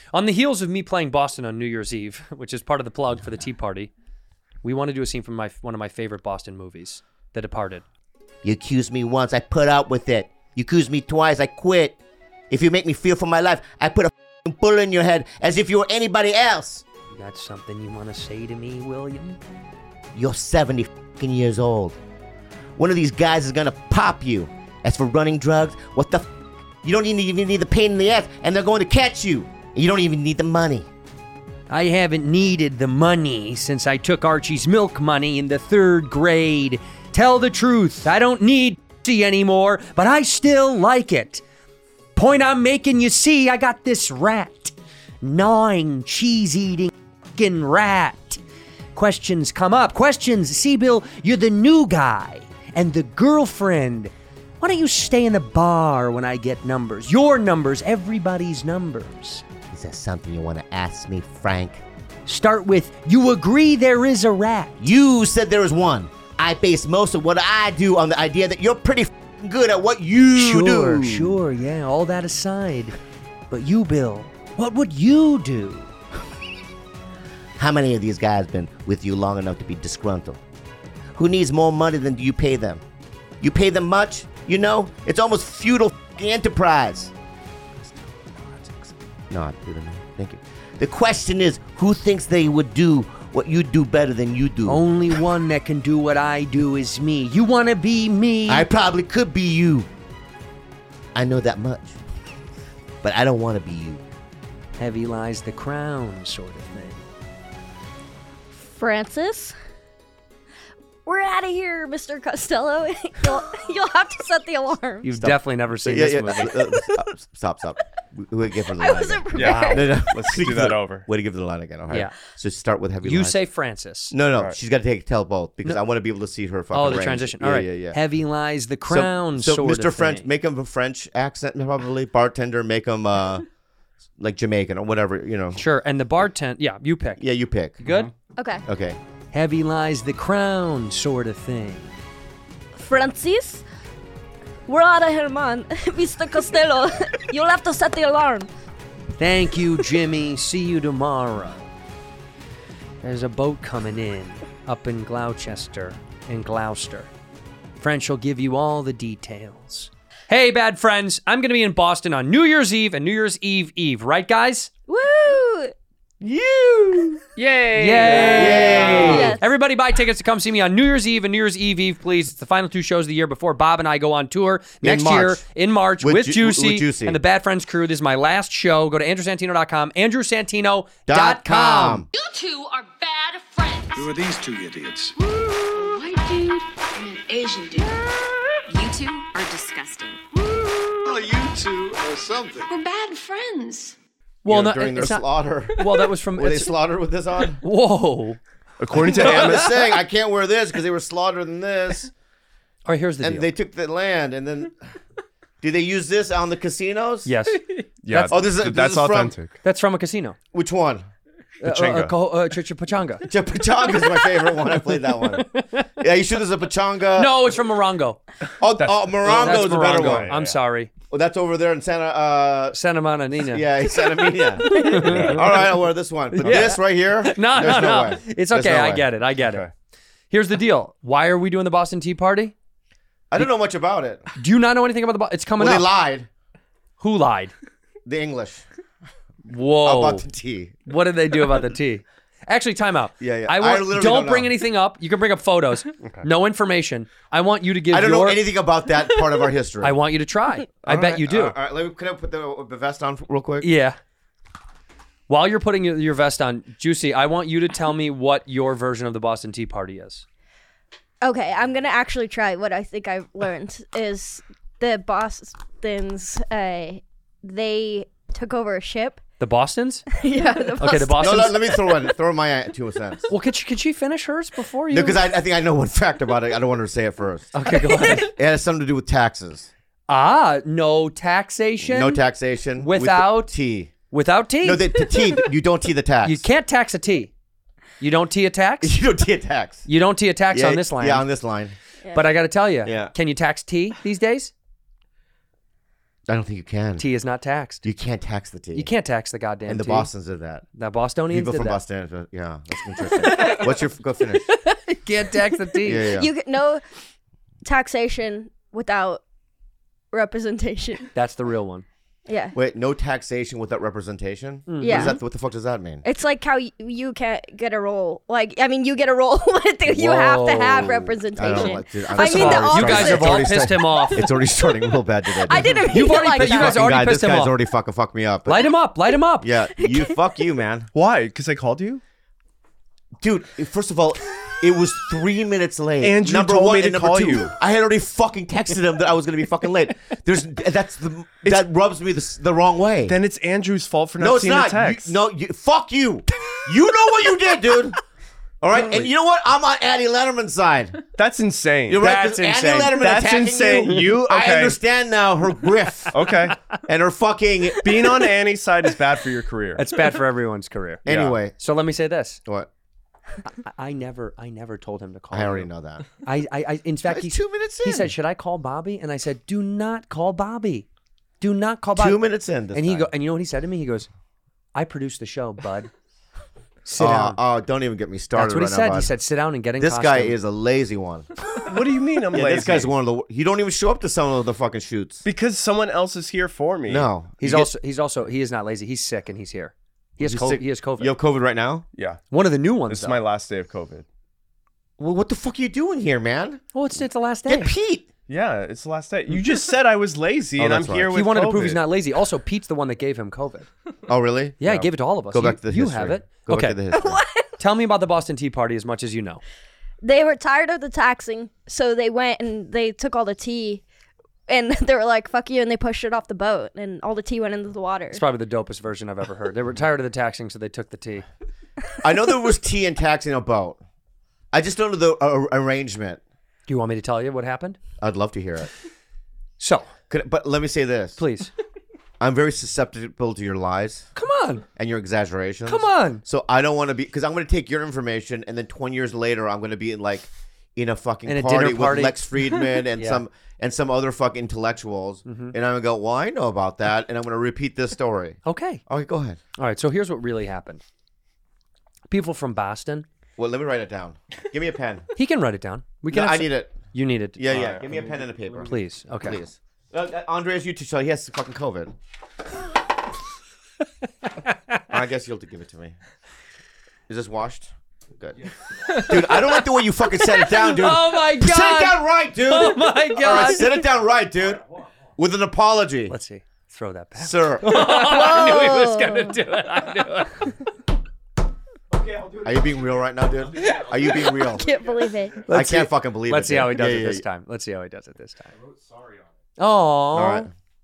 On the heels of me playing Boston on New Year's Eve, which is part of the plug for the Tea Party, we want to do a scene from one of my favorite Boston movies, The Departed. You accused me once, I put up with it. You accused me twice, I quit. If you make me fear for my life, I put a bullet in your head as if you were anybody else. You got something you want to say to me, William? You're 70 years old. One of these guys is gonna pop you. As for running drugs, what the you don't even need the pain in the ass, and they're going to catch you. And you don't even need the money. I haven't needed the money since I took Archie's milk money in the 3rd grade. Tell the truth, I don't need anymore, but I still like it. Point I'm making, you see, I got this rat. Gnawing, cheese-eating f***ing rat. Questions come up. Questions. See, Bill, you're the new guy. And the girlfriend. Why don't you stay in the bar when I get numbers? Your numbers, everybody's numbers. Is there something you want to ask me, Frank? Start with, you agree there is a rat. You said there was one. I base most of what I do on the idea that you're pretty good at what you do. Sure, yeah, all that aside. But you, Bill, what would you do? How many of these guys been with you long enough to be disgruntled? Who needs more money than do you pay them? You pay them much? You know, it's almost feudal enterprise. No, I do not. Thank you. The question is, who thinks they would do what you do better than you do? Only one that can do what I do is me. You want to be me? I probably could be you. I know that much. But I don't want to be you. Heavy lies the crown, sort of thing. Francis? We're out of here, Mr. Costello. You'll have to set the alarm. You've definitely never seen this movie. Stop. We'll give her the I line wasn't again. prepared. No. Let's do that over. Way to give her the line again. All right. Yeah. So start with heavy You lines. say Francis. No. Right. She's got to tell both because I want to be able to see her fucking Oh, the range. transition. Yeah, All right. Yeah. Heavy lies the crown, So sort Mr. of French, thing. make him a French accent probably. Bartender, make him like Jamaican or whatever, you know. Sure, and the bartender, yeah, you pick. Yeah, you pick. Good? Okay. Okay. Heavy lies the crown, sort of thing. Francis? We're out of here, man. Mr. Costello, you'll have to set the alarm. Thank you, Jimmy. See you tomorrow. There's a boat coming in up in Gloucester, in Gloucester. French will give you all the details. Hey, bad friends. I'm going to be in Boston on New Year's Eve and New Year's Eve, right, guys? Woo! You! Yay! Yes. Everybody buy tickets to come see me on New Year's Eve and New Year's Eve, please. It's the final 2 shows of the year before Bob and I go on tour next year in March with Juicy and the Bad Friends crew. This is my last show. Go to andrewsantino.com, andrewsantino.com. You two are bad friends. Who are these 2 idiots? A white dude and an Asian dude. You two are disgusting. Well, you 2 are something. We're bad friends. Well, during their slaughter. Well, that was from. Were they slaughtered with this on? Whoa. According to I'm just Amazon, saying, I can't wear this because they were slaughtered in this. All right, here's the And deal. they took the land, and then... Did they use this on the casinos? Yes. yeah, this is that's from- authentic. That's from a casino. Which one? Pachanga. Pachanga. Pachanga's my favorite one. I played that one. Yeah, you sure there's a Pachanga? No, it's from Morongo. Morongo That's is a better Morongo. one. I'm sorry. Well, that's over there in Santa Monica. Yeah, Santa Mina. All right, I'll wear this one. But this right here, No. there's no way. It's There's okay. no I way. get it. Okay. Here's the deal. Why are we doing the Boston Tea Party? I don't know much about it. Do you not know anything about the It's coming Well, up. they lied. Who lied? The English. Whoa. About the tea. What did they do about the tea? Actually, time out. Yeah. I literally don't bring know. anything up. You can bring up photos. No information. I want you to give I don't your... know anything about that part of our history. I want you to try. I bet you do. All right, can I put the vest on real quick? Yeah. While you're putting your vest on, Juicy, I want you to tell me what your version of the Boston Tea Party is. Okay, I'm gonna actually try. What I think I've learned is the Bostons, they took over a ship. The Bostons? Yeah, the Bostons. Okay, the No, Bostons. let me throw my 2 cents. Well, could she finish hers before you? No, because I think I know one fact about it. I don't want her to say it first. Okay, go ahead. It has something to do with taxes. No taxation? No taxation. Without- with the tea. Without tea? No, the tea. You don't tea the tax. You can't tax a tea. You don't tea a tax? You don't tea a tax. You don't tea a tax on this line. Yeah, on this line. But I got to tell you, Yeah. can you tax tea these days? I don't think you can. Tea is not taxed. You can't tax the tea. You can't tax the goddamn And the tea. Bostons did that. The Bostonians People did from that. Boston. Yeah, that's interesting. What's your go finish? You can't tax the tea. Yeah. You no taxation without representation. That's the real one. Yeah. Wait, no taxation without representation? Yeah. What the fuck does that mean? It's like how you can't get a role. Like, I mean, you get a role, but you have to have Whoa. representation. Dude, I mean, the You guys opposite. have all pissed him off. It's already starting real bad today. I didn't mean You've it already like pissed- you that. guys already This pissed him guy's off. already fucked me up. Light him up. Light him up. Yeah, fuck you, man. Why? Because I called you? Dude, first of all, it was 3 minutes late. Andrew number told one me to and number call two, you. I had already fucking texted him that I was going to be fucking late. That rubs me the wrong way. Then it's Andrew's fault for not No, it's seeing not. the text. Fuck you. You know what you did, dude. All right, and you know what? I'm on Annie Letterman's side. That's insane. You're right. That's 'cause insane. Annie Letterman That's attacking insane. You. I Okay. understand now her griff Okay. and her fucking. Being on Annie's side is bad for your career. It's bad for everyone's career. Anyway, So let me say this. what? I never told him to call I already you. know that. In fact, It's 2 minutes he in. said, "Should I call Bobby?" And I said, "Do not call Bobby. Do not call Bobby." 2 minutes in. This And time. and you know what he said to me? He goes, "I produced the show, bud. Sit down." Oh, don't even get me started. That's what he right said. Now, bud. He said, "Sit down and get in This costume." guy is a lazy one. What do you mean I'm lazy? This guy's one of the. You don't even show up to some of the fucking shoots. Because someone else is here for me. No, He is not lazy. He's sick and he's here. He has COVID. He has COVID. You have COVID right now. Yeah. One of the new ones. This is though. my last day of COVID. Well, what the fuck are you doing here, man? Well, it's the last day. Get Pete. Yeah, it's the last day. You just said I was lazy, and I'm that's right. here with He wanted to prove COVID. he's not lazy. Also, Pete's the one that gave him COVID. Oh, really? Yeah, he gave it to all of us. Go back to the You history. have it. Go okay. back to the history. Tell me about the Boston Tea Party as much as you know. They were tired of the taxing, so they went and they took all the tea, and they were like, "Fuck you," and they pushed it off the boat, and all the tea went into the water. It's probably the dopest version I've ever heard. They were tired of the taxing, so they took the tea. I know there was tea and taxing a boat. I just don't know the arrangement. Do you want me to tell you what happened? I'd love to hear it. So, But let me say this. please. I'm very susceptible to your lies Come on. and your exaggerations. Come on. So I don't want to be, because I'm going to take your information and then 20 years later I'm going to be in a fucking In a party dinner party. with Lex Friedman and Yeah. some other fucking intellectuals, and I'm gonna go, well, I know about that, and I'm gonna repeat this story. Okay. Okay, go ahead. All right. So here's what really happened. People from Boston. Well, let me write it down. Give me a pen. He can write it down. We can. No, have I some- need it. You need it. Yeah, yeah. Give me a pen and a paper, Please. Okay. please. Andre's you too. So he has fucking COVID. I guess you'll have to give it to me. Is this washed? Good. Dude, I don't like the way you fucking set it down, dude. Oh my God. Set it down right, dude. Oh my All God. right, set it down right, dude. With an apology. Let's see. Throw that back. Sir, I knew he was gonna do it. I knew it. are you being real right now, dude? Are you being real? Can't believe it. I can't fucking believe it. Let's see how he dude. does Yeah, it yeah, this yeah. time. Let's see how he does it this time. I wrote sorry on it. Oh. All right.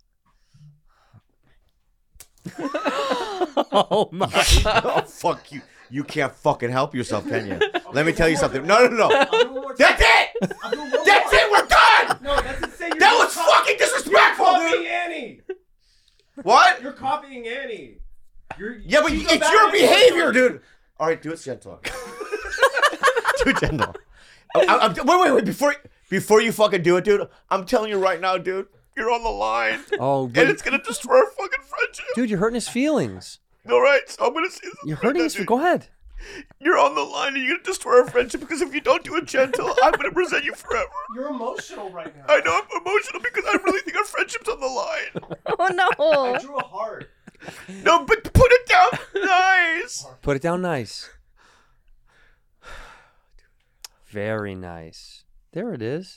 Oh my. Oh, fuck you. You can't fucking help yourself, can you? Let me tell you something. No. That's it! That's it! We're done! No, that's insane. That was fucking disrespectful, dude! Annie. What? You're copying Annie. Yeah, but it's your behavior, dude. All right, do it gentle. Do it gentle. Wait. Before you fucking do it, dude, I'm telling you right now, dude, you're on the line. Oh, And it's going to destroy our fucking friendship. dude, you're hurting his feelings. All right, so I'm going to say something. You're right hurting now, his. dude. Go ahead. You're on the line and you're going to destroy our friendship because if you don't do it gentle, I'm going to resent you forever. You're emotional right now. I know I'm emotional because I really think our friendship's on the line. Oh no. drew a heart. No, but put it down nice. Put it down nice. Very nice. There it is.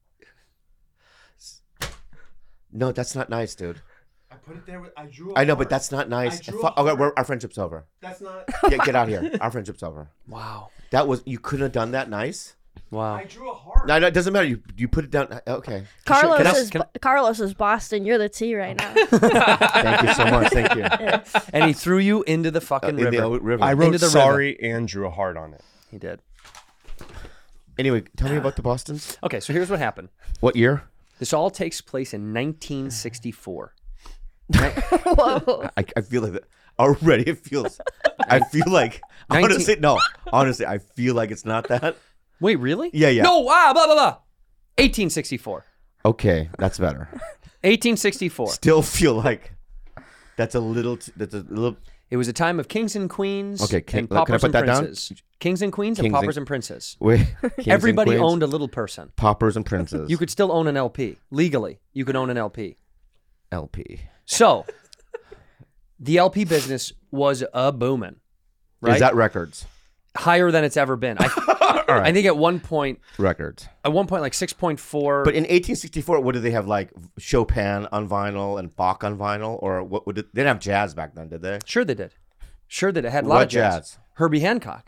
No, that's not nice, dude. I put it there. I drew. I know, but that's not nice. I drew a Okay, heart. our friendship's over. That's not. Get out here. Our friendship's over. Wow. You couldn't have done that nice. Wow. drew a heart. No, it doesn't matter. You put it down. Okay. Carlos Can I- is can- Carlos is Boston. You're the T right now. Thank you so much. Thank you. And he threw you into the fucking In river. the river. I Into wrote the river. sorry and drew a heart on it. He did. Anyway, tell me about the Bostons. Okay, so here's what happened. What year? This all takes place in 1964. Whoa. I feel like that already. It feels. I feel like. 19 Honestly, no. Honestly, I feel like it's not that. Wait, really? Yeah. No, blah, blah, blah. 1864. Okay, that's better. 1864. Still feel like that's a little. That's a little. It was a time of kings and queens Okay, and can I paupers put and that down? princes. Kings and queens and Kings paupers and- and princes. Wait, kings and Everybody queens, owned a little person. paupers and princes. You could still own an LP. Legally, you could own an LP. LP. So, the LP business was a booming. Right? Is that records? Higher than it's ever been. I think at one point Records. like 6.4. But in 1864, what did they have? Like Chopin on vinyl and Bach on vinyl, or what? They didn't have jazz back then, did they? Sure they did. Sure they did. It had a lot What of jazz. jazz? Herbie Hancock.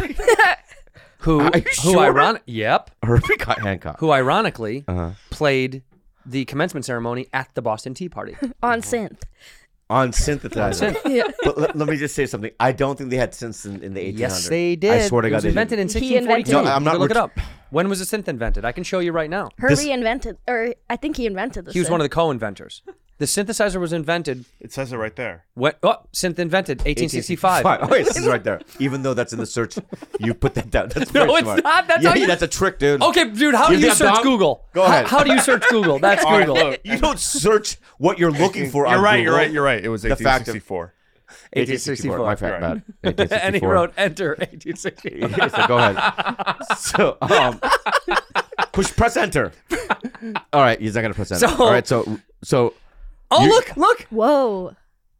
who Are you sure? Yep. Herbie Hancock. Who ironically Uh-huh. played the commencement ceremony at the Boston Tea Party. On synth. On synthesizer. Synth. But let me just say something. I don't think they had synths in the 1800s. Yes, they did. I swear to It God, was they invented did. in He invented 1642. it. No, I'm not You can look it ret- up. When was the synth invented? I can show you right now. Herbie invented, or I think he invented the He was synth. one of the co-inventors. The synthesizer was invented. It says it right there. Synth invented 1865. Oh, wait, this is right there. Even though that's in the search, you put that down. That's No, very it's smart. not. That's yeah, how you- that's a trick, dude. Okay, dude, how do You you think I'm search dumb? Google? Go ahead. How do you search Google? That's All right, Google. look. You don't search what you're looking for. You're on right. Google. You're right. It was The fact of- 1864. 1864. My fact, Right. bad. And he 1864. wrote enter 1864. So go ahead. So push press enter. All right, he's not gonna press enter. So- All right, so Oh, You- look. Whoa.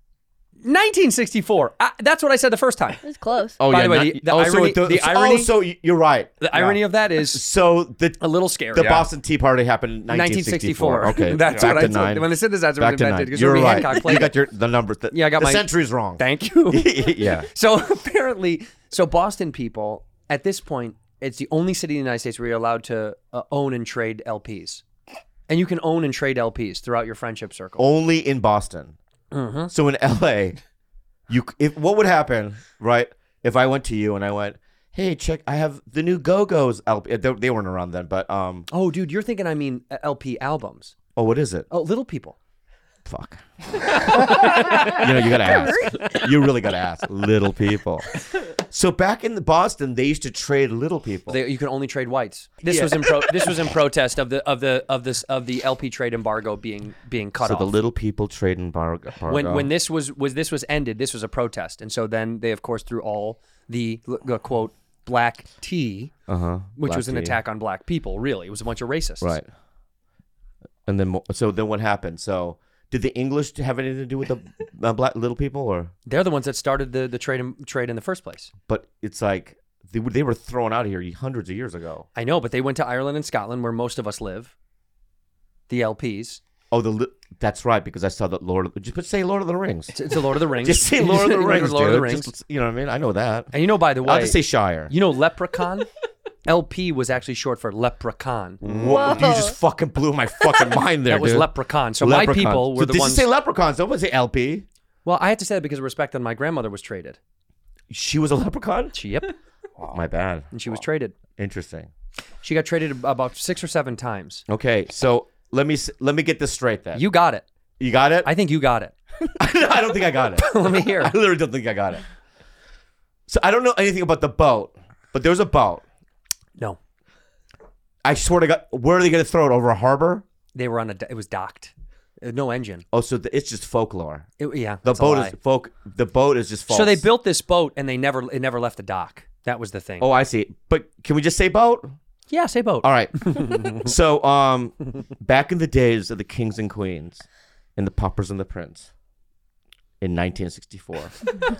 1964. That's what I said the first time. It was close. oh By yeah. the way, not- the oh, so irony- it does- the oh, irony- so you're right. The irony of that is So the a little scary. Boston Tea Party happened in 1964. 1964. Okay, That's back what to I told nine. you. When the synthesizer was Back to invented, nine. because You're Herbie right. Hancock played You it. got the numbers. Yeah, I got the my- century's wrong. Thank you. Yeah. So apparently, Boston people, at this point, it's the only city in the United States where you're allowed to own and trade LPs. And you can own and trade LPs throughout your friendship circle. Only in Boston. Mm-hmm. So in LA, what would happen, right? If I went to you and I went, hey, check, I have the new Go-Go's LP. They weren't around then, but Oh, dude, you're thinking I mean LP albums. oh, what is it? Oh, Little People. Fuck. You gotta ask. You really gotta ask. Little People. So back in Boston, they used to trade Little People. You can only trade whites. This was in protest of the LP trade embargo being cut so off. the Little People trade embargo. when this was ended, this was a protest, and so then they of course threw all the quote black tea, which Black was an tea. attack on black people. Really, it was a bunch of racists. Right. And then then what happened? So did the English have anything to do with the black Little People, or? They're the ones that started the trade in the first place. But it's like they were thrown out of here hundreds of years ago. I know, but they went to Ireland and Scotland, where most of us live. The LPs. Oh, that's right, because I saw the just say Lord of the Rings. It's a Lord of the Rings. Just say Lord of the Rings, Lord of the dude. Rings. Just, you know what I mean? I know that. And by the way, I'll just say Shire. you know, Leprechaun. LP was actually short for Leprechaun. Whoa. You just fucking blew my fucking mind there, That was dude. Leprechaun. So my Leprechaun. people were So the did ones. you say leprechauns? Don't say LP. Well, I had to say that because of respect that my grandmother was traded. She was a leprechaun? Yep. My bad. And she was traded. Interesting. She got traded about 6 or 7 times. Okay, so let me get this straight then. You got it. You got it? I think you got it. I don't think I got it. Let me hear I it. literally don't think I got it. So I don't know anything about the boat, but there's a boat. No. I swear to God, where are they going to throw it? Over a harbor? They were it was docked. No engine. Oh, so it's just folklore. Yeah. The that's a boat lie. is The boat is just false. So they built this boat and it never left the dock. That was the thing. Oh, I see. But can we just say boat? Yeah, say boat. All right. So back in the days of the kings and queens and the paupers and the prince in 1964.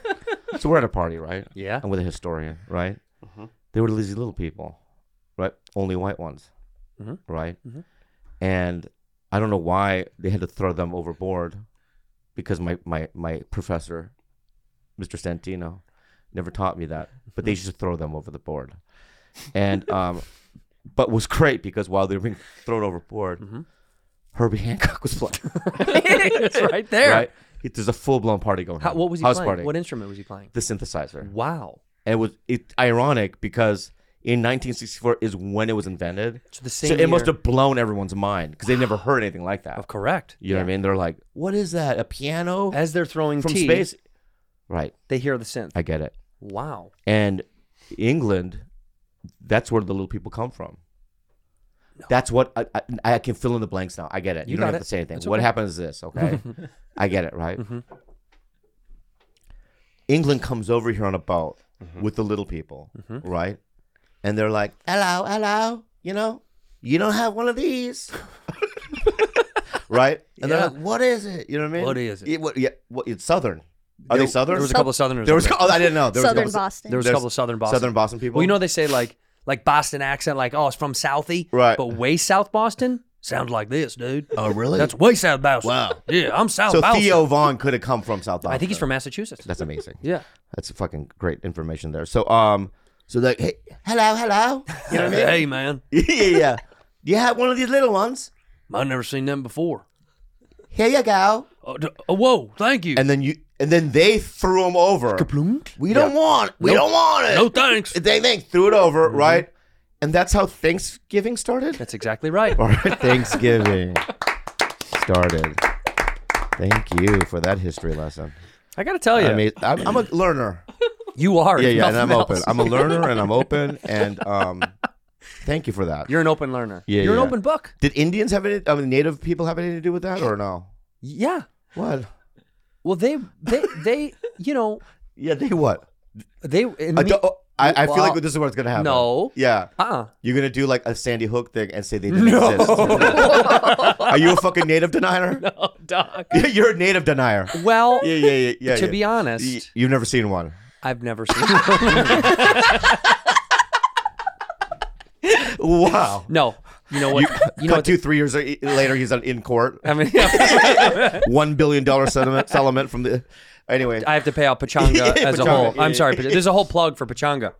So we're at a party, right? Yeah. I'm with a historian, right? They were these little people, right? Only white ones, right? And I don't know why they had to throw them overboard, because my professor, Mr. Santino, never taught me that. But they used to throw them over the board. And but it was great because while they were being thrown overboard, Herbie Hancock was playing. It's right there. Right? There's a full-blown party going on. What was he House playing? party. What instrument was he playing? The synthesizer. Wow. And it's ironic because in 1964 is when it was invented. So the same So it must year- have blown everyone's mind because they've never heard anything like that. Oh, correct. You know what I mean? They're like, what is that? A piano As they're throwing from tea, space? Right. they hear the synth. I get it. Wow. And England, that's where the little people come from. That's what I can fill in the blanks now. I get it. You don't got have it. to say anything. That's What okay. happens is this, okay? I get it, right? England comes over here on a boat with the little people, right? And they're like, hello, you know, you don't have one of these. Right? And they're Yeah. like, what is it? You know what I mean? What is it? It's Southern. Are they Southern? There was a couple of Southerners. There was, over there. I didn't know. There was a Southern couple- Boston. There was a couple of Southern Boston. Southern Boston people. Well, you know they say like Boston accent, like it's from Southie, Right. But way South Boston sounds like this, dude. Oh, really? That's way South Boston. Wow. Yeah, I'm South So Boston. Theo Vaughn could have come from South Boston. I think he's from Massachusetts. That's amazing. Yeah. That's fucking great information there. So so like, hey, hello. You know what I mean? Hey, man, yeah. Do you have one of these little ones? I've never seen them before. Here you go. Whoa, thank you. And then they threw them over. We don't want it. No thanks. They threw it over, right? And that's how Thanksgiving started. That's exactly right. All right, Thanksgiving started. Thank you for that history lesson. I got to tell you, I mean, I'm a learner. you are. if Yeah, and I'm nothing open. else. I'm a learner and I'm open, and thank you for that. You're an open learner. Yeah, You're yeah. an open book. Did Indians have any? Native people have anything to do with that, or no? Yeah. What? Well, they, you know, Yeah, they what? they. I feel like this is what's gonna happen. No. Yeah. Uh-uh. You're gonna do like a Sandy Hook thing and say they didn't exist. Are you a fucking native denier? Oh, dog. You're a native denier. Well, Yeah. to be honest, You've never seen one. I've never seen. Wow. No. You know what? You know Cut what? 2-3 years later, he's in court. I mean, $1 billion settlement from the. Anyway, I have to pay out Pachanga Yeah, as a Pachanga, whole. yeah, I'm sorry. yeah. There's a whole plug for Pachanga.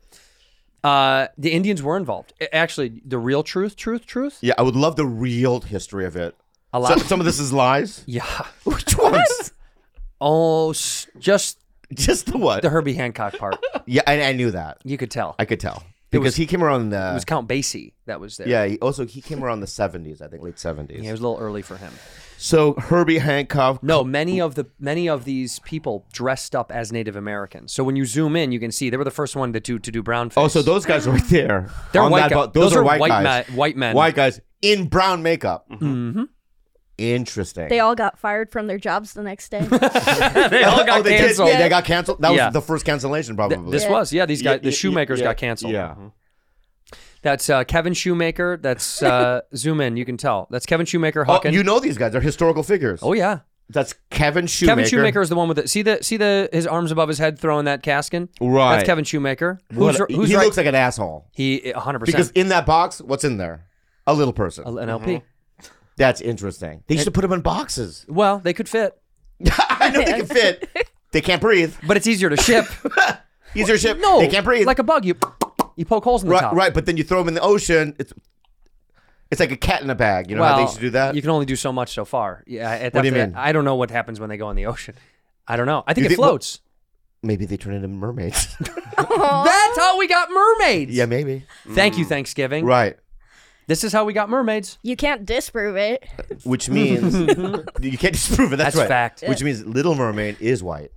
The Indians were involved. Actually, the real truth. yeah, I would love the real history of it. A lot. Some of this is lies. Yeah. Which ones? Oh, just Just the what? the Herbie Hancock part. Yeah, I knew that. You could tell. I could tell because he came around It was Count Basie that was there. Yeah, he came around the 70s, I think, late 70s. Yeah, it was a little early for him. So Herbie Hancock. No, many of these people dressed up as Native Americans. So when you zoom in, you can see they were the first one to do brownface. Oh, so those guys right there. They're on white that guys. boat, those are white guys. White men. White guys in brown makeup. Mm-hmm. Interesting. They all got fired from their jobs the next day. They all got they canceled. Did? Yeah, they got canceled. That Yeah. was the first cancellation, probably. This was these guys, the Shoemakers got canceled. Yeah. That's Kevin Shoemaker. That's zoom in, you can tell. That's Kevin Shoemaker. Oh, Huckin. you know these guys. They're historical figures. Oh yeah. That's Kevin Shoemaker. Kevin Shoemaker is the one with the see his arms above his head throwing that caskin. Right. That's Kevin Shoemaker. What Who's he right? looks like an asshole. He 100%. Because in that box, what's in there? A little person. An LP. That's interesting. They used to put them in boxes. Well, they could fit, I know they can fit. They can't breathe. but it's easier to ship. Easier to ship. No, They can't breathe. like a bug. You poke holes in the top. Right, but then you throw them in the ocean. It's like a cat in a bag. You know how they used to do that? You can only do so much so far. Yeah. What do you mean? I don't know what happens when they go in the ocean. I don't know. I think You it think- floats. Maybe they turn into mermaids. That's how we got mermaids. Yeah, maybe. Thank you, Thanksgiving. Right. This is how we got mermaids. You can't disprove it. Which means you can't disprove it. That's That's right. fact. Which means Little Mermaid is white.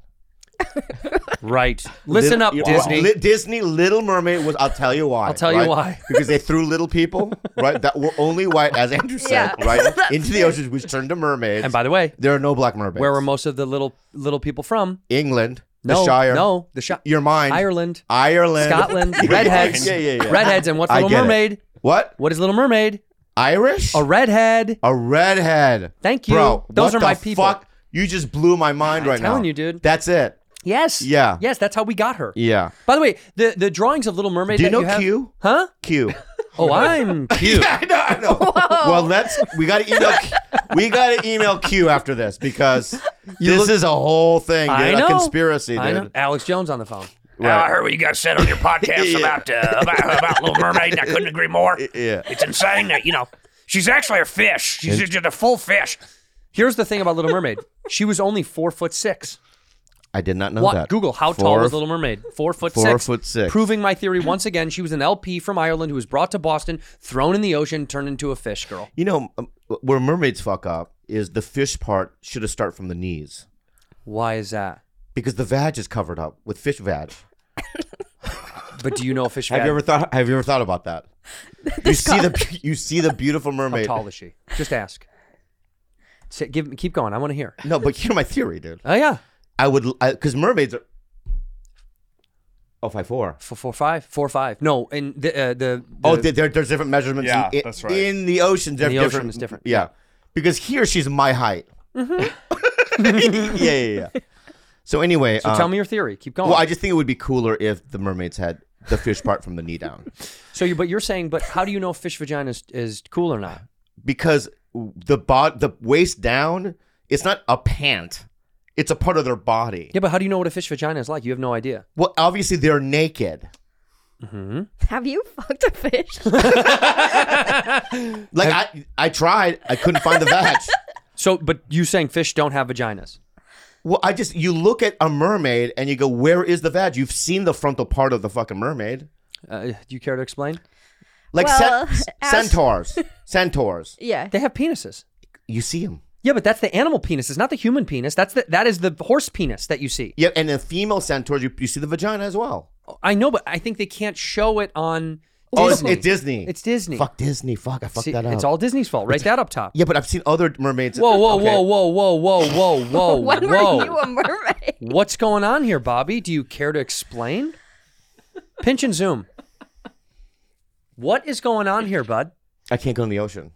Right. Listen up, Disney. Disney Little Mermaid was. I'll tell you why. I'll tell you right? why. Because they threw little people, right, that were only white, as Andrew said, Yeah. right, into the ocean, which turned to mermaids. And by the way, there are no black mermaids. where were most of the little people from? England, No, the Shire, no, the Shire. your mind, Ireland, Ireland, Scotland, Yeah, redheads. yeah. Redheads, and what's I Little get it. Mermaid? What? What is Little Mermaid? Irish? A redhead. A redhead. Thank you. Bro, Those what are my the people. Fuck? You just blew my mind right now. telling you, dude. That's it. Yes. Yeah. Yes, that's how we got her. Yeah. By the way, the drawings of Little Mermaid. Do you that know have, Q? Huh? Q. Oh, I'm cute. Yeah, I know. Well, we got to email Q after this because this is a whole thing, dude. I know. A conspiracy, dude. I know. Alex Jones on the phone. Right. I heard what you guys said on your podcast about Little Mermaid, and I couldn't agree more. Yeah. It's insane that, she's actually a fish. She's just a full fish. Here's the thing about Little Mermaid. She was only 4'6". I did not know What? that. Google how tall was Little Mermaid? 4'6". 4'6". Proving my theory once again. She was an LP from Ireland who was brought to Boston, thrown in the ocean, turned into a fish girl. You know, where mermaids fuck up is the fish part should have started from the knees Why is that? because the vag is covered up with fish vag. But do you know fish? Have you ever thought about that? You see the beautiful How mermaid. tall is she? Just ask. Keep going. I want to hear. No, but hear my theory, dude. Oh yeah. Because mermaids are. Oh, 5'4". 4'5". No, and the there's different measurements. Yeah, that's right. In the ocean, they're In the ocean different. is different. Yeah, because here she's my height. Yeah. So anyway, so tell me your theory. Keep going. Well, I just think it would be cooler if the mermaids had the fish part from the knee down. But you're saying, but how do you know fish vagina is cool or not? Because the waist down, it's not a pant. It's a part of their body. Yeah, but how do you know what a fish vagina is like? You have no idea. Well, obviously they're naked. Have you fucked a fish? Like I tried. I couldn't find the vag. So, but you saying fish don't have vaginas? Well, you look at a mermaid and you go, where is the vag? You've seen the frontal part of the fucking mermaid. Do you care to explain? Like Well, centaurs. Centaurs. Yeah. They have penises. You see them. Yeah, but that's the animal penis. It's not the human penis. That is the horse penis that you see. Yeah, and in female centaurs, you see the vagina as well. I know, but I think they can't show it on Oh, Disney. it's Disney. It's Disney. Fuck Disney. Fuck, I fucked See, that up. it's all Disney's fault. Write that up top. Yeah, but I've seen other mermaids. Whoa, whoa, Okay. whoa, whoa, whoa, whoa, whoa, whoa, When whoa. were you a mermaid? What's going on here, Bobby? Do you care to explain? Pinch and zoom. What is going on here, bud? I can't go in the ocean.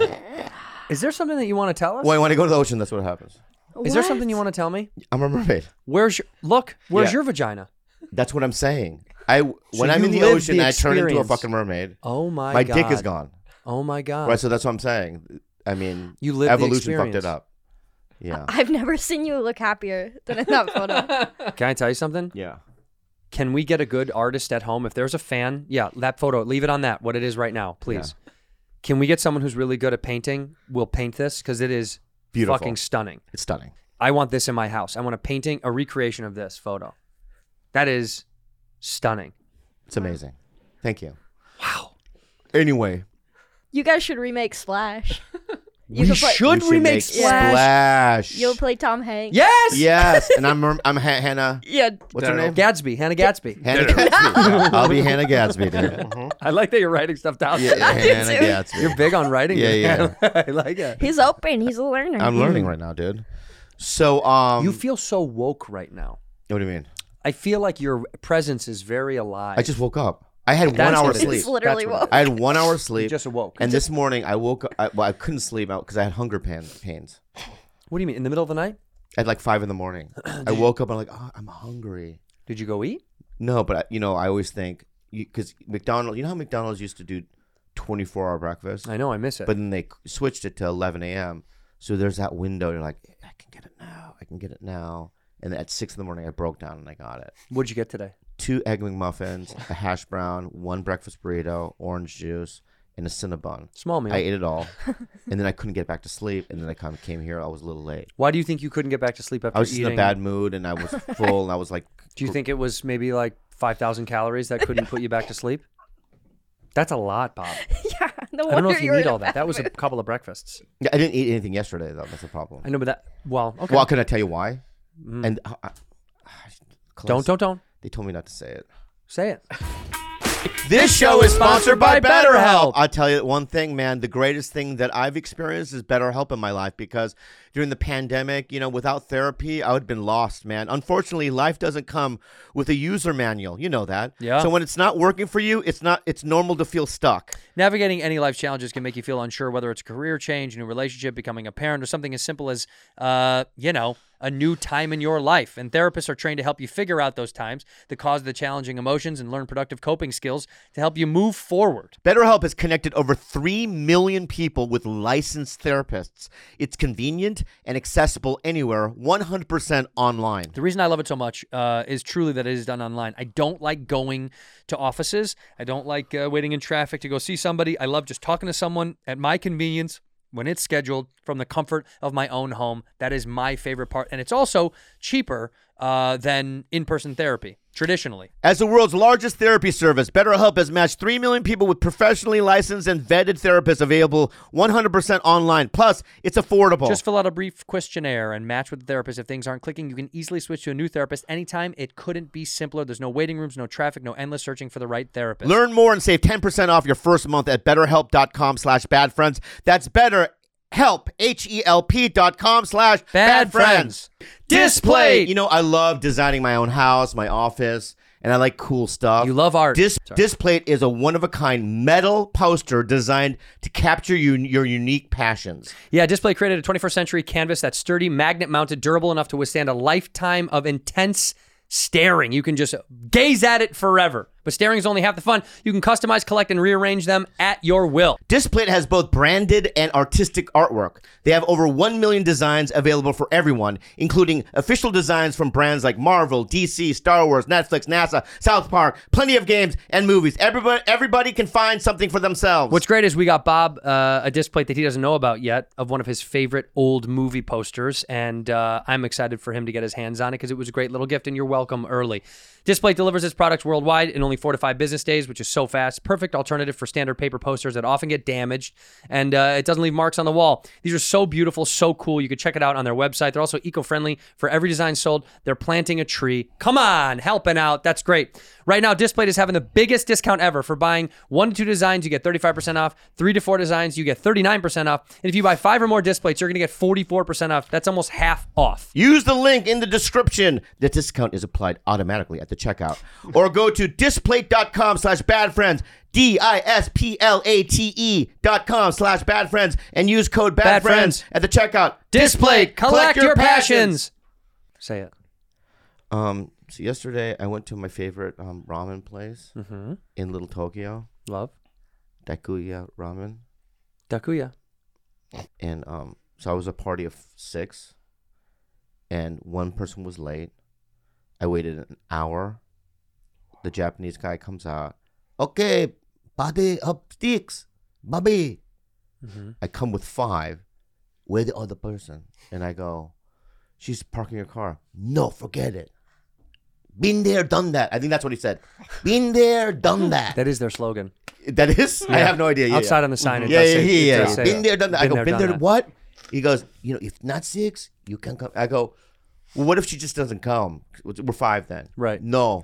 Is there something that you want to tell us? Well, when I go to the ocean, that's what happens. Is there something you want to tell me? I'm a mermaid. Where's Yeah. your vagina? That's what I'm saying. When I'm you in the lived ocean, the I turn into a experience. fucking mermaid. Oh my My god. dick is gone. Oh my god. Right, so that's what I'm saying. I mean, You lived the evolution fucked experience. it up. Yeah. I've never seen you look happier than in that photo. Can I tell you something? Yeah. Can we get a good artist at home? If there's a fan, yeah, that photo, leave it on that, what it is right now, please. Can we get someone who's really good at painting? We'll paint this because it is Beautiful. fucking stunning. It's stunning. I want this in my house. I want a recreation of this photo. That is stunning. It's amazing. Thank you. Wow. Anyway. You guys should remake Splash. We could play- should we should remake make Splash. Splash. You'll play Tom Hanks. Yes. Yes, and I'm Hannah. Yeah. What's her name? Gatsby. Hannah Gatsby. Hannah Gatsby. I'll be Hannah Gatsby, dude. I like that you're writing stuff down. Yeah, Hannah too. Gatsby. You're big on writing. Yeah. I like it. He's open. He's a learner. I'm learning right now, dude. So, You feel so woke right now. what do you mean? I feel like your presence is very alive. I just woke up. I had 1 That's hour what it is. sleep. It's literally That's what woke. I had 1 hour sleep. You just awoke. And this morning I woke up. I couldn't sleep out because I had hunger pains. What do you mean? In the middle of the night? At like 5 in the morning. I woke up and I'm like, oh, I'm hungry. Did you go eat? No, but I always think because McDonald's. You know how McDonald's used to do 24-hour breakfast, I know. I miss it. but then they switched it to 11 a.m. So there's that window. You're like, I can get it now. I can get it now. And at 6 in the morning, I broke down and I got it. What'd you get today? 2 egg McMuffins, a hash brown, 1 breakfast burrito, orange juice, and a Cinnabon. Small meal. I ate it all, and then I couldn't get back to sleep. And then I kind of came here. I was a little late. Why do you think you couldn't get back to sleep after I was just eating? in a bad mood, and I was full, and I was like, Do you think it was maybe like 5,000 calories that couldn't put you back to sleep? That's a lot, Bob. Yeah. No I don't know wonder if you you're need in a all that. bad That was a mood. couple of breakfasts. Yeah, I didn't eat anything yesterday, though. That's the problem. I know, but that. Well, okay. Well, can I tell you why? And Claus, Don't. They told me not to say it. Say it. This show is sponsored by BetterHelp. I'll tell you one thing, man. The greatest thing that I've experienced is BetterHelp in my life because during the pandemic, without therapy, I would have been lost, man. Unfortunately, life doesn't come with a user manual. You know that. Yeah. So when it's not working for you, it's normal to feel stuck. Navigating any life challenges can make you feel unsure, whether it's a career change, a new relationship, becoming a parent, or something as simple as, a new time in your life. And therapists are trained to help you figure out those times, the cause of the challenging emotions, and learn productive coping skills to help you move forward. BetterHelp has connected over 3 million people with licensed therapists. It's convenient and accessible anywhere, 100% online. The reason I love it so much is truly that it is done online. I don't like going to offices. I don't like waiting in traffic to go see somebody. I love just talking to someone at my convenience when it's scheduled from the comfort of my own home. That is my favorite part. And it's also cheaper than in-person therapy, traditionally. As the world's largest therapy service, BetterHelp has matched 3 million people with professionally licensed and vetted therapists available 100% online. Plus, it's affordable. Just fill out a brief questionnaire and match with the therapist. If things aren't clicking, you can easily switch to a new therapist anytime. It couldn't be simpler. There's no waiting rooms, no traffic, no endless searching for the right therapist. Learn more and save 10% off your first month at betterhelp.com/badfriends. That's better. Help, HELP.com/badfriends. Display. You know, I love designing my own house, my office, and I like cool stuff. You love art. Displate is a one-of-a-kind metal poster designed to capture your unique passions. Yeah, Display created a 21st century canvas that's sturdy, magnet-mounted, durable enough to withstand a lifetime of intense staring. You can just gaze at it forever. But staring is only half the fun. You can customize, collect, and rearrange them at your will. Displate has both branded and artistic artwork. They have over 1 million designs available for everyone, including official designs from brands like Marvel, DC, Star Wars, Netflix, NASA, South Park, plenty of games and movies. Everybody can find something for themselves. What's great is we got Bob a displate that he doesn't know about yet of one of his favorite old movie posters, and I'm excited for him to get his hands on it because it was a great little gift, and you're welcome early. Displate delivers its products worldwide in only 4 to 5 business days, which is so fast. Perfect alternative for standard paper posters that often get damaged, and it doesn't leave marks on the wall. These are so beautiful, so cool. You could check it out on their website. They're also eco-friendly. For every design sold, they're planting a tree. Come on, helping out. That's great. Right now, Displate is having the biggest discount ever. For buying 1 to 2 designs, you get 35% off. 3 to 4 designs, you get 39% off. And if you buy 5 or more displates, you're going to get 44% off. That's almost half off. Use the link in the description. The discount is applied automatically at the checkout. Or go to displate.com/badfriends, displate.com/badfriends, and use code BADFRIENDS at the checkout. Displate, collect your passions. Say it. So yesterday I went to my favorite ramen place in Little Tokyo, Love. Daikuya Ramen, Dakuya. and so I was a party of 6, and one person was late. I waited an hour. The Japanese guy comes out. Okay, body of sticks, baby. I come with 5. Where's the other person? And I go, she's parking her car. No, forget it. Been there, done that. I think that's what he said. Been there, done that. That is their slogan. That is? I have no idea. Outside on the sign, it Yeah, does yeah, say, yeah. it does say Been there, done that. I go, been done there, that. what? He goes, if not 6, you can come. I go, well, what if she just doesn't come? We're 5 then. Right. No.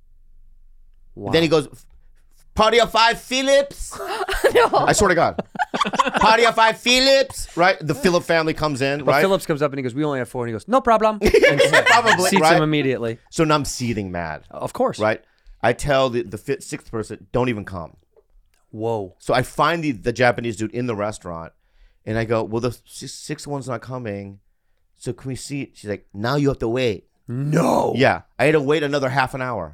Wow. Then he goes, party of 5 Phillips. No. I swear to God. Party of 5 Phillips. Right? The Phillip family comes in, Well, right? Phillips comes up and he goes, we only have 4. And he goes, no problem. And Probably, seats right? him immediately. So now I'm seething mad. Of course. Right? I tell the 6th person, don't even come. Whoa. So I find the Japanese dude in the restaurant, and I go, well, the 6th one's not coming, so can we see? She's like, now you have to wait. No. Yeah, I had to wait another half an hour.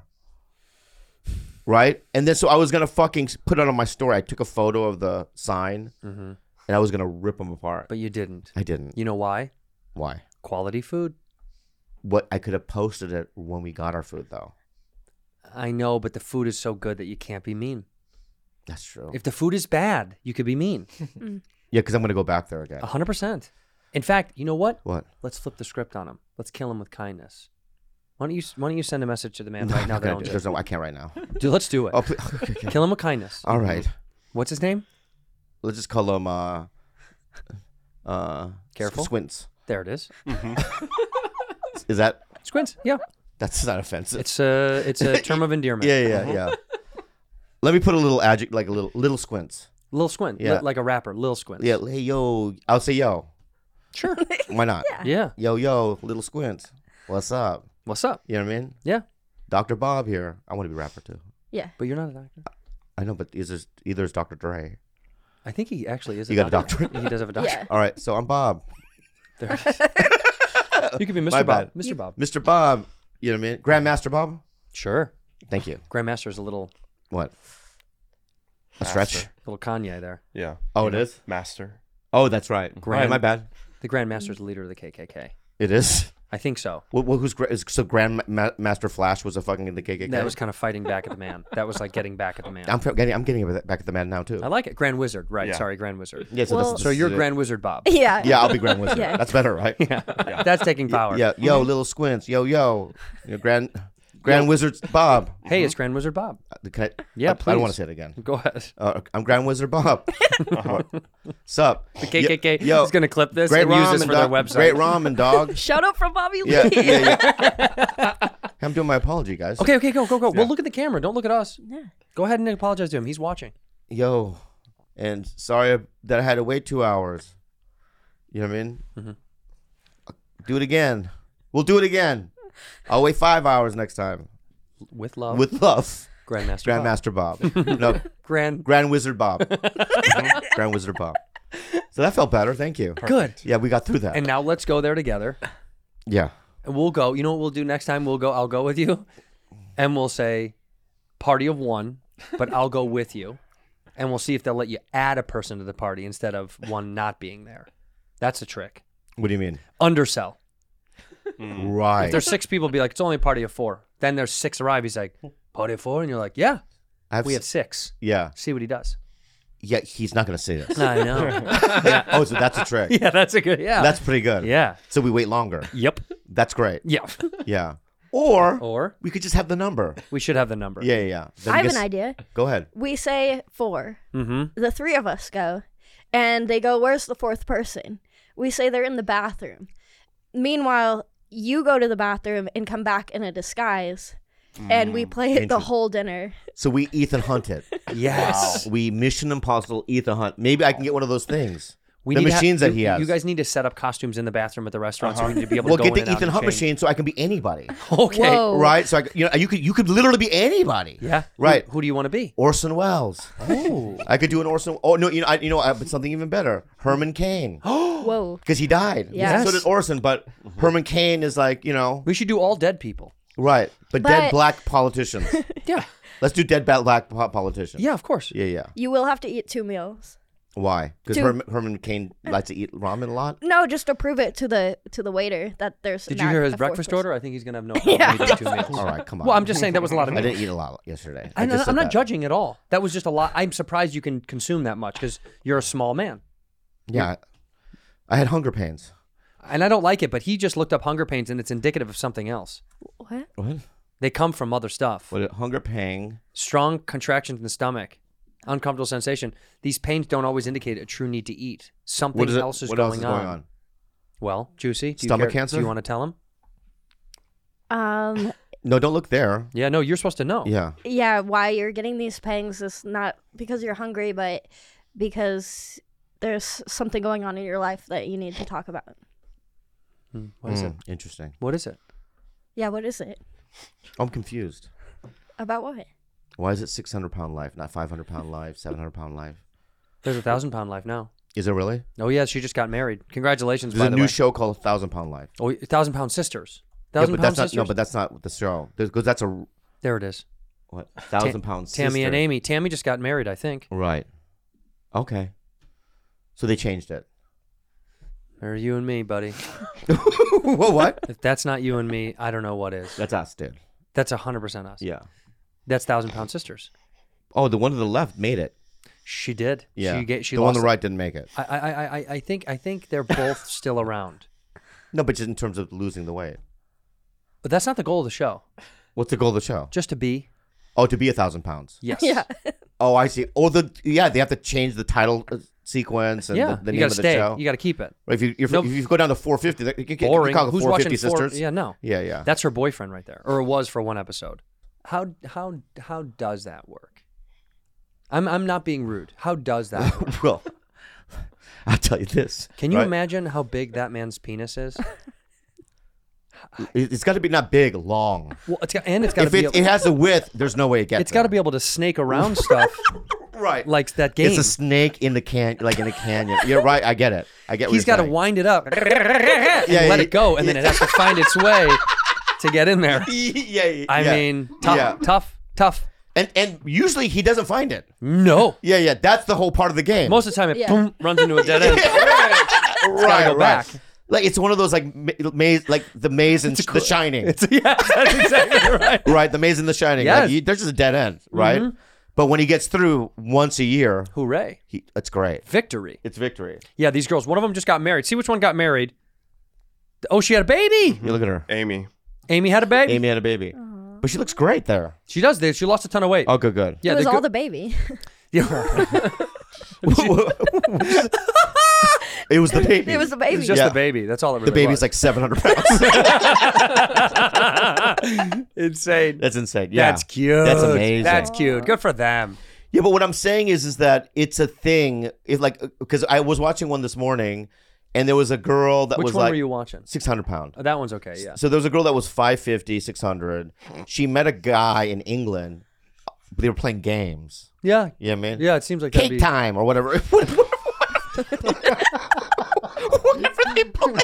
Right? And then so I was going to fucking put it on my story. I took a photo of the sign, and I was going to rip them apart. But you didn't. I didn't. You know why? Why? Quality food. What I could have posted it when we got our food, though. I know, but the food is so good that you can't be mean. That's true. If the food is bad, you could be mean. Yeah, because I'm going to go back there again. 100%. In fact, you know what? What? Let's flip the script on him. Let's kill him with kindness. Why don't you send a message to the man right now that owns it? I can't right now. Dude, let's do it. Oh, please. Okay. Kill him with kindness. All right. What's his name? Let's just call him Careful. Squints. There it is. Is that? Squints. Yeah. That's not offensive. It's a term of endearment. Yeah. Let me put a little adjective, like a little squints. Little squint. Yeah. Like a rapper. Little squints. Yeah. Hey, yo. I'll say yo. Sure. Why not? Yeah. Yo, little squints. What's up? What's up? You know what I mean? Yeah. Dr. Bob here. I want to be a rapper too. Yeah. But you're not a doctor. I know, but either is Dr. Dre. I think he actually is. You got a doctorate? He does have a doctorate. Yeah. All right, so I'm Bob. There it is. You could be Mr. My Bob. bad. Mr. Bob. Mr. Bob. You know what I mean? Grandmaster Bob. Sure. Thank you. Grandmaster's a little What? A stretch? little Kanye there. Yeah. Oh, it is? Master. Oh, that's right. Grand- My bad. The Grandmaster's the leader of the KKK. It is. I think so. Well, so Grandmaster Flash was a fucking in the KKK? That was kind of fighting back at the man. That was like getting back at the man. I'm getting it back at the man now too. I like it. Grand Wizard, right? Yeah. Sorry, Grand Wizard. Yeah, Well- So you're Grand Wizard Bob. Yeah. Yeah, I'll be Grand Wizard. Yeah. That's better, right? Yeah. That's taking power. Yeah, yo, little squints, yo, Grand Wizard Bob. Hey, it's Grand Wizard Bob. Can I, Yeah, I please. don't want to say it again. Go ahead. I'm Grand Wizard Bob. Sup? The KKK Yo, is going to clip this great and use this ramen, for their dog. website. Great ramen, dog. Shout out from Bobby Lee. Yeah. I'm doing my apology, guys. Okay, go. Well, look at the camera. Don't look at us. Yeah. Go ahead and apologize to him. He's watching. Yo, and sorry that I had to wait 2 hours. You know what I mean? Mm-hmm. Do it again. We'll do it again. I'll wait 5 hours next time. With love. With love. Grandmaster Bob. Grandmaster Bob. No, Grand Wizard Bob. Grand Wizard Bob. So that felt better. Thank you. Good. Yeah, we got through that. And now let's go there together. Yeah. And we'll go. You know what we'll do next time? I'll go with you. And we'll say party of one, but I'll go with you. And we'll see if they'll let you add a person to the party instead of one not being there. That's a trick. What do you mean? Undersell. Right. If there's 6 people, be like, it's only a party of 4. Then there's 6 arrive. He's like, party of 4? And you're like, yeah, we have 6. Yeah. See what he does. Yeah, he's not going to say this. I know. Oh, so that's a trick. Yeah, that's a good, yeah. That's pretty good. Yeah. So we wait longer. Yep. That's great. Yeah. Yeah. Or Or we could just have the number. we should have the number. Yeah. Then I have guess- an idea. Go ahead. We say 4. Mm-hmm. The 3 of us go, and they go, where's the 4th person? We say they're in the bathroom. Meanwhile, you go to the bathroom and come back in a disguise, and we play it the Interesting. whole dinner. So we Ethan Hunt it. Yes. We Mission Impossible Ethan Hunt. Maybe I can get one of those things. We The need to ha- machines that you- he has. You guys need to set up costumes in the bathroom at the restaurant so we need to be able Well, to go get in the and out Ethan and Hunt change. machine so I can be anybody. Okay. Whoa. Right? So you could literally be anybody. Yeah. Right. Who do you want to be? Orson Welles. Oh. I could do an Orson. Oh no, but something even better. Herman Cain. Whoa. Because he died. Yes. So did Orson, but Herman Cain is like, We should do all dead people. right. But dead black politicians. Yeah. Let's do dead black politicians. Yeah, of course. Yeah. You will have to eat 2 meals. Why? Because Two. Herman Cain likes to eat ramen a lot. No, just to prove it to the waiter that there's. Did not you hear his a 4th breakfast person. order? I think he's going to have no problem eating 2 meals. All right, come on. Well, I'm just saying that was a lot of I meals. didn't eat a lot yesterday. I'm just said not that. judging at all. That was just a lot. I'm surprised you can consume that much because you're a small man. Yeah, I had hunger pains. And I don't like it, but he just looked up hunger pains and it's indicative of something else. What? What? They come from other stuff. What? Hunger pang. Strong contractions in the stomach, uncomfortable sensation. These pains don't always indicate a true need to eat. Something What is it? else is What going else is going on? Well, Juicy, do you Stomach care- cancer? Do you want to tell him? No, don't look there. Yeah, no, you're supposed to know. Yeah. Yeah, why you're getting these pangs is not because you're hungry, but because there's something going on in your life that you need to talk about. What is it? Interesting. What is it? Yeah, what is it? I'm confused. About what? Why is it 600-pound life, not 500-pound life, 700-pound life? There's 1,000-pound life now. Is it really? Oh, yeah, she just got married. Congratulations, There's by a the new way. show called 1,000-pound life. Oh, 1,000-pound sisters. Yeah, 1,000-pound but that's not. sisters? No, but that's not the show. Because that's a There it is. what 1,000-pound sister. Tammy and Amy. Tammy just got married, I think. Right. Okay. So they changed it. Or you and me, buddy. Well, what? If that's not you and me, I don't know what is. That's us, dude. That's 100% us. Yeah. That's 1,000-pound sisters. Oh, the one to the left made it. She did. Yeah. She the one on lost the right didn't make it. I think they're both still around. No, but just in terms of losing the weight. But that's not the goal of the show. What's the goal of the show? Just to be. Oh, to be 1,000 pounds. Yes. Yeah. Oh, I see. Oh, they have to change the title sequence and Yeah. the You name got to of the stay. show. You got to keep it. If you Nope. if you go down to 450, you Boring. call it Who's 450 watching sisters. Yeah, no. Yeah. That's her boyfriend right there, or it was for one episode. How does that work? I'm not being rude. How does that work? Well, I'll tell you this. Can you right? imagine how big that man's penis is? It's got to be not big, long. Well, it's got to If be. it has a width, there's no way it gets. It's got to be able to snake around stuff right. like that game. It's a snake in the like in a canyon. You're right. I get it. I get. What He's got to saying. wind it up and let it go, and then it has to find its way to get in there. Yeah. I mean, tough. And usually he doesn't find it. No. Yeah. That's the whole part of the game. Most of the time, it Yeah. boom runs into a dead end. right, Gotta go back. Like it's one of those like maze, like the maze in The Shining. Yeah, that's exactly right. Right, the maze in The Shining. Yes. Like, there's just a dead end, right? But when he gets through once a year, Hooray. it's great. Victory. It's victory. Yeah, these girls, one of them just got married. See which one got married. Oh, she had a baby. You look at her. Amy. Amy had a baby. Amy had a baby. But she looks great there. She does this. She lost a ton of weight. Oh, good. Yeah, it was the all go- the baby. It was the baby. It was the baby. It was just Yeah. the baby. That's all it really The baby's was. like 700 pounds. Insane. That's insane. Yeah. That's cute. That's amazing. That's cute. Good for them. Yeah, but what I'm saying is that it's a thing. It's like, because I was watching one this morning, and there was a girl that Which was one like were you watching? 600 pound. Oh, that one's okay, yeah. So there was a girl that was 550, 600. She met a guy in England. But they were playing games. Yeah. Yeah, man. Yeah, it seems like that'd Cake be... time or whatever. Whatever they play.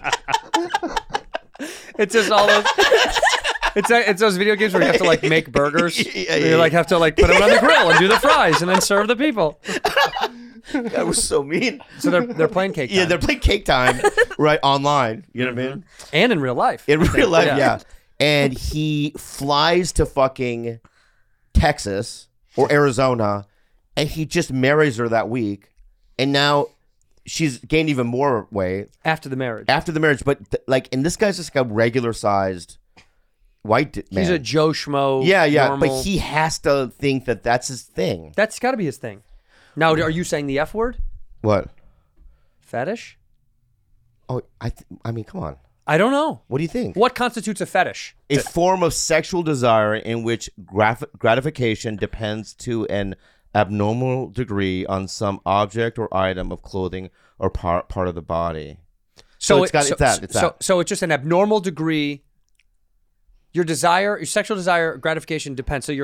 It's just all those... It's those video games where you have to like make burgers. Yeah, You like have to like put them on the grill and do the fries and then serve the people. That was so mean. So they're playing cake time. Yeah, they're playing cake time, right, online. You know what I mean? And in real life. In real life, Yeah. yeah. And he flies to fucking Texas or Arizona, and he just marries her that week. And now she's gained even more weight After the marriage. after the marriage. But and this guy's just like a regular sized white man. He's a Joe Schmo. yeah. normal- But he has to think that that's his thing. That's got to be his thing. Now, are you saying the F word? What? Fetish? Oh, I mean, come on. I don't know. What do you think? What constitutes a fetish? A form of sexual desire in which gratification depends to an abnormal degree on some object or item of clothing or part of the body. So it's that. So it's just an abnormal degree. Your desire, your sexual desire, gratification depends. So your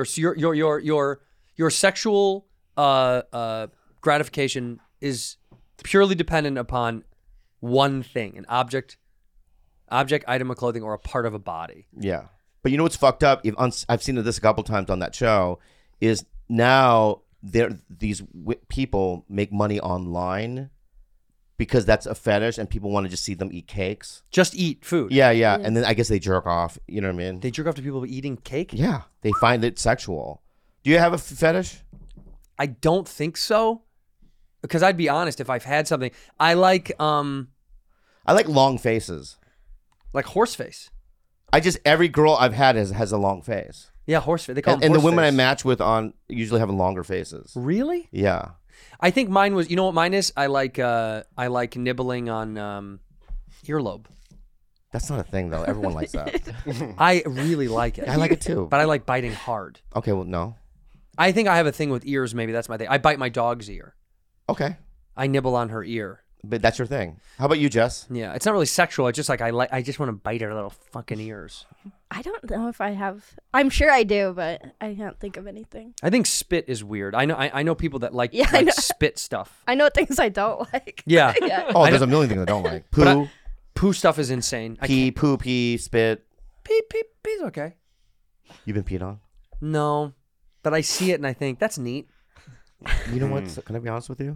sexual gratification is purely dependent upon one thing, an object, item of clothing, or a part of a body. Yeah. But you know what's fucked up? I've seen this a couple times on that show, is now these people make money online because that's a fetish and people want to just see them eat cakes. Just eat food. Yeah. And then I guess they jerk off. You know what I mean? They jerk off to people eating cake? Yeah. They find it sexual. Do you have a fetish? I don't think so. Because I'd be honest, if I've had something, I like long faces. like horse face. Every girl I've had has a long face. Yeah, horse face. They call And them the horse women I face. match with on usually have longer faces. Really? Yeah. I think mine was. You know what mine is? I like nibbling on earlobe. That's not a thing though. Everyone likes that. I really like it. I like it too. But I like biting hard. Okay, well, no. I think I have a thing with ears. Maybe that's my thing. I bite my dog's ear. Okay. I nibble on her ear. But that's your thing. How about you, Jess? Yeah, it's not really sexual. It's just like I just want to bite her little fucking ears. I don't know if I have. I'm sure I do, but I can't think of anything. I think spit is weird. I know people that like, Yeah, I like know. spit stuff. I know things I don't like. Yeah. Yeah. Oh, there's a million things I don't like. But Poo, poo stuff is insane. pee, spit. Pee's okay. You've been peed on? No, but I see it and I think that's neat. You know what? Can I be honest with you?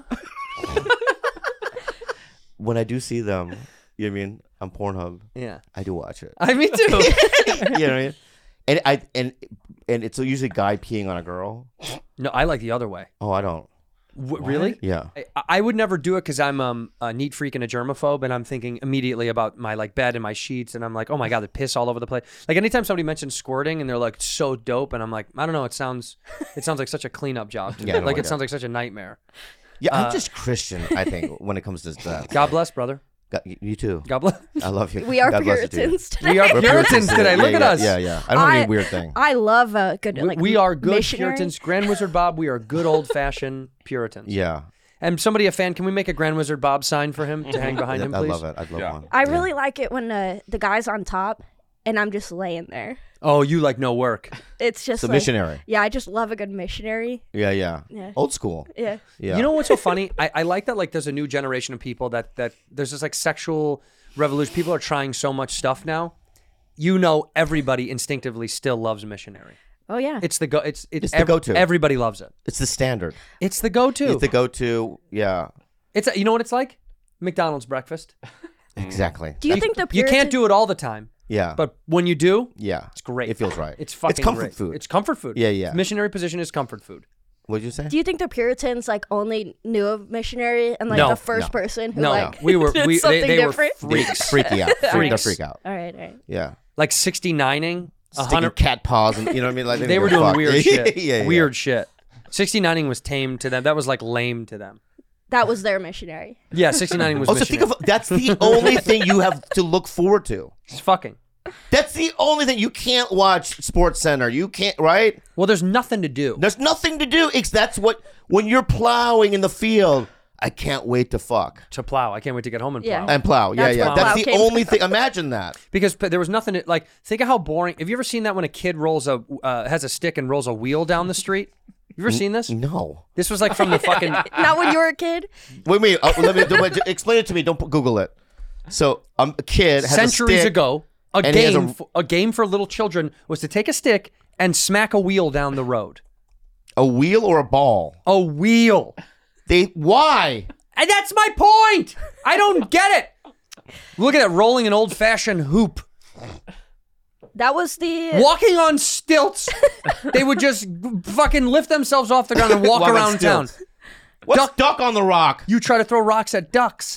When I do see them, you know what I mean, on Pornhub, Yeah. I do watch it. Me too. You know what I mean? And it's usually a guy peeing on a girl. No, I like the other way. Oh, I don't. Really? Yeah. I would never do it because I'm a neat freak and a germaphobe, and I'm thinking immediately about my like bed and my sheets, and I'm like, oh my god, the piss all over the place. Like anytime somebody mentions squirting and they're like so dope, and I'm like, I don't know, it sounds like such a cleanup job to me. Yeah, no, like I it get sounds like such a nightmare. Yeah, I'm just Christian, I think, when it comes to that. God bless, brother. You too. God bless. I love you. We are God bless you, too. Puritans today. We are We're Puritans today. Look Yeah, at yeah, us. Yeah. I don't have any weird thing. I love a good like. We are good missionary. Puritans. Grand Wizard Bob, we are good old fashioned Puritans. Yeah. And somebody, a fan, can we make a Grand Wizard Bob sign for him to hang behind him, I please? love it. I'd love one. I really like it when the guy's on top and I'm just laying there. Oh, you like no work. It's just The like, missionary. Yeah, I just love a good missionary. Yeah. Yeah. Old school. Yeah. Yeah. You know what's so funny? I like that like there's a new generation of people that there's this like sexual revolution. People are trying so much stuff now. You know, everybody instinctively still loves missionary. Oh yeah. It's the it's the go-to. Everybody loves it. It's the standard. It's the go-to. It's the go-to. Yeah. You know what it's like? McDonald's breakfast. Exactly. Do you think the You Puritans... can't do it all the time, Yeah. but when you do, yeah, it's great. It feels right. It's fucking comfort great. food. It's comfort food. Yeah, yeah. Missionary position is comfort food. What'd you say? Do you think the Puritans like only knew of missionary and like No. the first No. person who No, like we were did they something different? were freaks. Freaky out. They Freaks. freak out. All right. Yeah. Like 69ing, Sticking 100. cat paws and you know what I mean? Like They were doing weird shit. yeah. Weird shit. 69ing was tame to them. That was like lame to them. That was their missionary. Yeah, 69ing was Also, missionary. think of that's the only thing you have to look forward to. It's fucking. That's the only thing you can't watch Sports Center. You can't, right? Well, there's nothing to do. There's nothing to do. That's what when you're plowing in the field. I can't wait to fuck To plow. I can't wait to get home and Yeah. plow. and plow. Yeah, That's yeah. what That's plow the came only thing. Imagine that. Because there was nothing to, like, think of how boring. Have you ever seen that when a kid rolls has a stick and rolls a wheel down the street? You ever seen this? No. This was like from the fucking. Not when you were a kid. Wait. Explain it to me. Don't Google it. So a kid has Centuries a stick, ago, and he has a game for little children was to take a stick and smack a wheel down the road. a wheel or a ball. A wheel. Why? And that's my point. I don't get it. Look at that, rolling an old-fashioned hoop. That was the Walking on stilts. They would just fucking lift themselves off the ground and walk Walk on around town. stilts. What's duck on the rock? You try to throw rocks at ducks.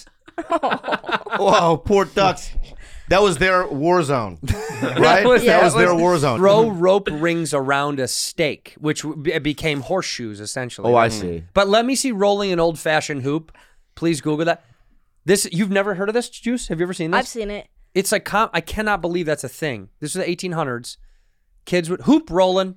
Whoa, poor ducks. That was their war zone, right? that was their war zone. Throw rope rings around a stake, which became horseshoes, essentially. Oh, I see. But let me see rolling an old-fashioned hoop. Please Google that. You've never heard of this, Juice? Have you ever seen this? I've seen it. It's like, I cannot believe that's a thing. This was the 1800s. Kids would hoop rolling.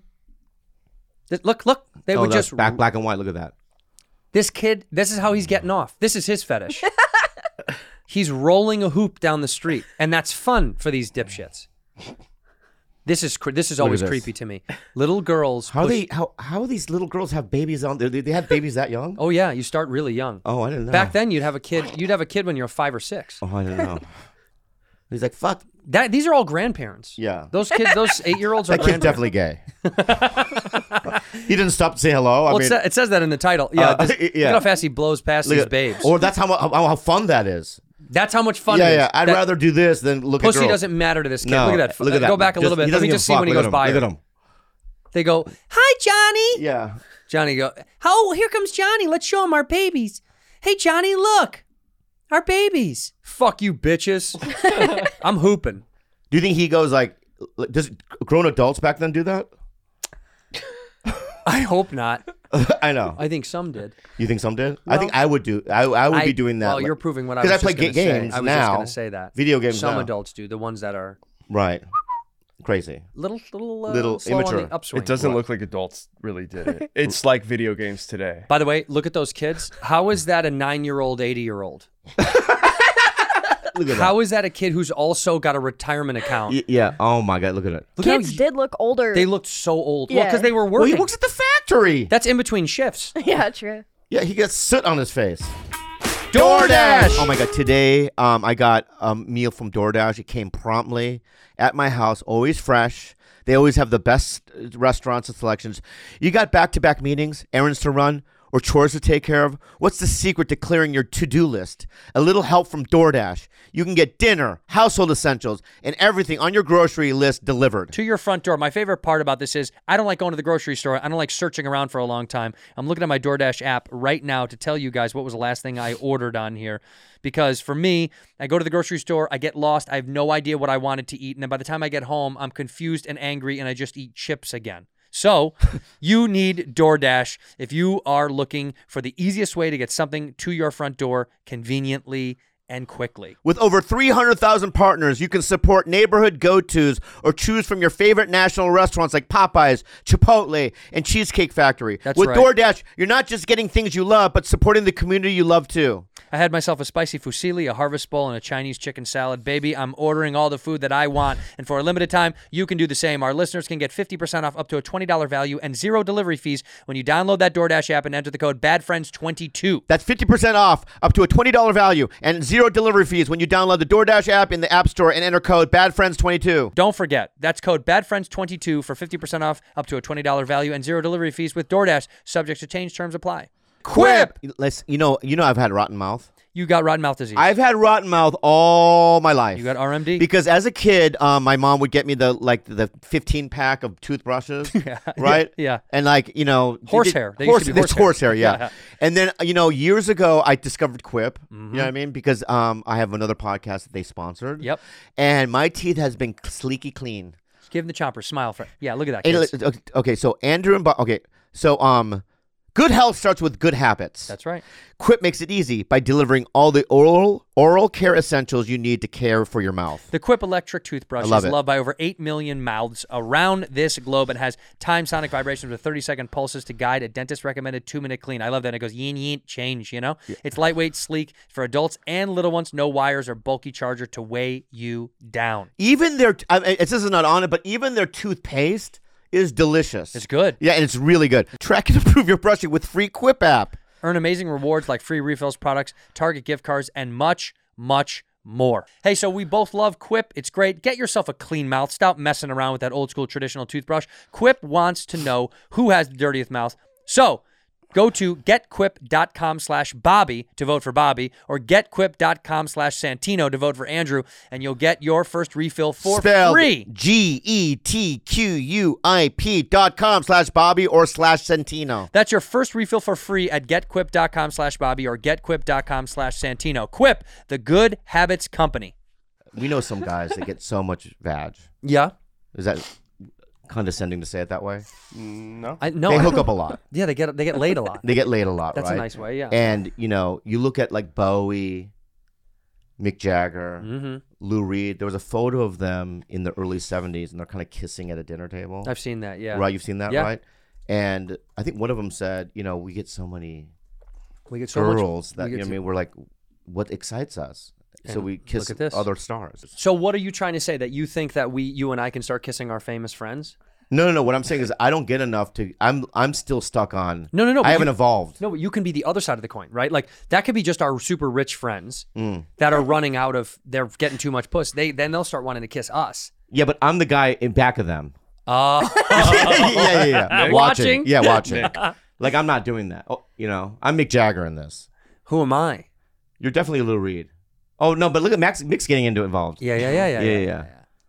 Look. They would that's just black and white. Look at that. This kid, this is how he's getting off. This is his fetish. He's rolling a hoop down the street, and that's fun for these dipshits. This is always this. creepy to me. Little girls. How these little girls have babies on? They have babies that young? Oh yeah, you start really young. Oh, I didn't know. Back then, you'd have a kid when you're 5 or 6. Oh, I didn't know. He's like, fuck. These are all grandparents. Yeah. Those kids, those 8-year-olds are That kid's grandparents. definitely gay. He didn't stop to say hello. Well, it says that in the title. Yeah. Look yeah. how fast he blows past these babes. Or that's how fun that is. That's how much fun it is. Yeah. I'd That rather do this than look at pussy girls. doesn't matter to this kid. No, Look at that. Look at that. Go back a little bit. He Let me doesn't just give see a when he fuck. goes by Look her. at him. They go, "Hi, Johnny." Yeah. Johnny go, "Oh, here comes Johnny. Let's show him our babies." "Hey, Johnny, look. Our babies." "Fuck you, bitches." I'm hooping. Do you think he goes like, does grown adults back then do that? I hope not. I know. I think some did. You think some did? I think I would do. I would be doing that. Well, you're proving what I was because I just play gonna say. games I was now. just going to say that. Video games Some now. adults do. The ones that are Right. Crazy. little slow immature. on the upswing. It doesn't look like adults really did it. It's like video games today. By the way, look at those kids. How is that a 9-year-old, 80-year-old? Look at How is that a kid who's also got a retirement account? that. Yeah. Oh my God. Look at it. Look how Kids did look older. They looked so old. Well, Yeah. because they were Well, working. he works at the factory. That's in between shifts. Yeah, true. Yeah, he gets soot on his face. DoorDash! Oh my God! Today, I got a meal from DoorDash. It came promptly at my house, always fresh. They always have the best restaurants and selections. You got back-to-back meetings, errands to run, or chores to take care of? What's the secret to clearing your to-do list? A little help from DoorDash. You can get dinner, household essentials, and everything on your grocery list delivered. To your front door. My favorite part about this is I don't like going to the grocery store. I don't like searching around for a long time. I'm looking at my DoorDash app right now to tell you guys what was the last thing I ordered on here. Because for me, I go to the grocery store, I get lost, I have no idea what I wanted to eat, and then by the time I get home, I'm confused and angry, and I just eat chips again. So, you need DoorDash if you are looking for the easiest way to get something to your front door conveniently and quickly. With over 300,000 partners, you can support neighborhood go-tos or choose from your favorite national restaurants like Popeyes, Chipotle, and Cheesecake Factory. That's With right. DoorDash, you're not just getting things you love, but supporting the community you love too. I had myself a spicy fusilli, a harvest bowl, and a Chinese chicken salad. Baby, I'm ordering all the food that I want. And for a limited time, you can do the same. Our listeners can get 50% off up to a $20 value and 0 delivery fees when you download that DoorDash app and enter the code BADFRIENDS22. That's 50% off, up to a $20 value, and 0 delivery fees when you download the DoorDash app in the App Store and enter code BADFRIENDS22. Don't forget, that's code BADFRIENDS22 for 50% off up to a $20 value and 0 delivery fees with DoorDash. Subject to change, terms apply. Quip! You know I've had rotten mouth. you got rotten mouth disease. I've had rotten mouth all my life. You got RMD? Because as a kid, my mom would get me the 15-pack of toothbrushes, right? Yeah. And horsehair. They used to be horsehair, yeah. And then years ago, I discovered Quip. You know what I mean? Because I have another podcast that they sponsored. Yep. And my teeth has been sleeky clean. Give him the chopper. Smile. Yeah, look at that, kids. Okay, so Andrew and good health starts with good habits. That's right. Quip makes it easy by delivering all the oral care essentials you need to care for your mouth. The Quip electric toothbrush is loved by over 8 million mouths around this globe and has time sonic vibrations with 30-second pulses to guide a dentist-recommended 2-minute clean. I love that. And it goes yin, yin, change, Yeah. It's lightweight, sleek for adults and little ones. No wires or bulky charger to weigh you down. Even this is not on it, but even their toothpaste is delicious. It's good. Yeah, and it's really good. Track and improve your brushing with free Quip app. Earn amazing rewards like free refills, products, Target gift cards, and much, much more. Hey, so we both love Quip. It's great. Get yourself a clean mouth. Stop messing around with that old school traditional toothbrush. Quip wants to know who has the dirtiest mouth. So go to getquip.com/Bobby to vote for Bobby or getquip.com/Santino to vote for Andrew, and you'll get your first refill for free. GETQUIP.com/Bobby or /Santino. That's your first refill for free at getquip.com/Bobby or getquip.com/Santino. Quip, the good habits company. We know some guys that get so much vag. Yeah. Is that condescending to say it that way? No. They hook up a lot. Yeah, they get laid a lot. They get laid a lot, That's right? a nice way, yeah. And, you look at like Bowie, Mick Jagger, Lou Reed. There was a photo of them in the early 70s, and they're kind of kissing at a dinner table. I've seen that, yeah. Right, you've seen that, Yeah. right? And I think one of them said, we get so many so girls much, that, we're like, what excites us? So And we kiss look at this. other stars. So what are you trying to say? That you think that you and I can start kissing our famous friends? No. What I'm saying is I don't get enough to. I'm still stuck on. No. I haven't evolved. No, but you can be the other side of the coin, right? Like that could be just our super rich friends that are running out of. They're getting too much puss. Then they'll start wanting to kiss us. Yeah, but I'm the guy in back of them. Yeah. Yeah. Watching? Yeah, watching. Like I'm not doing that. Oh, I'm Mick Jagger in this. Who am I? You're definitely Lou Reed. Oh no, but look at Mick's getting involved. Yeah.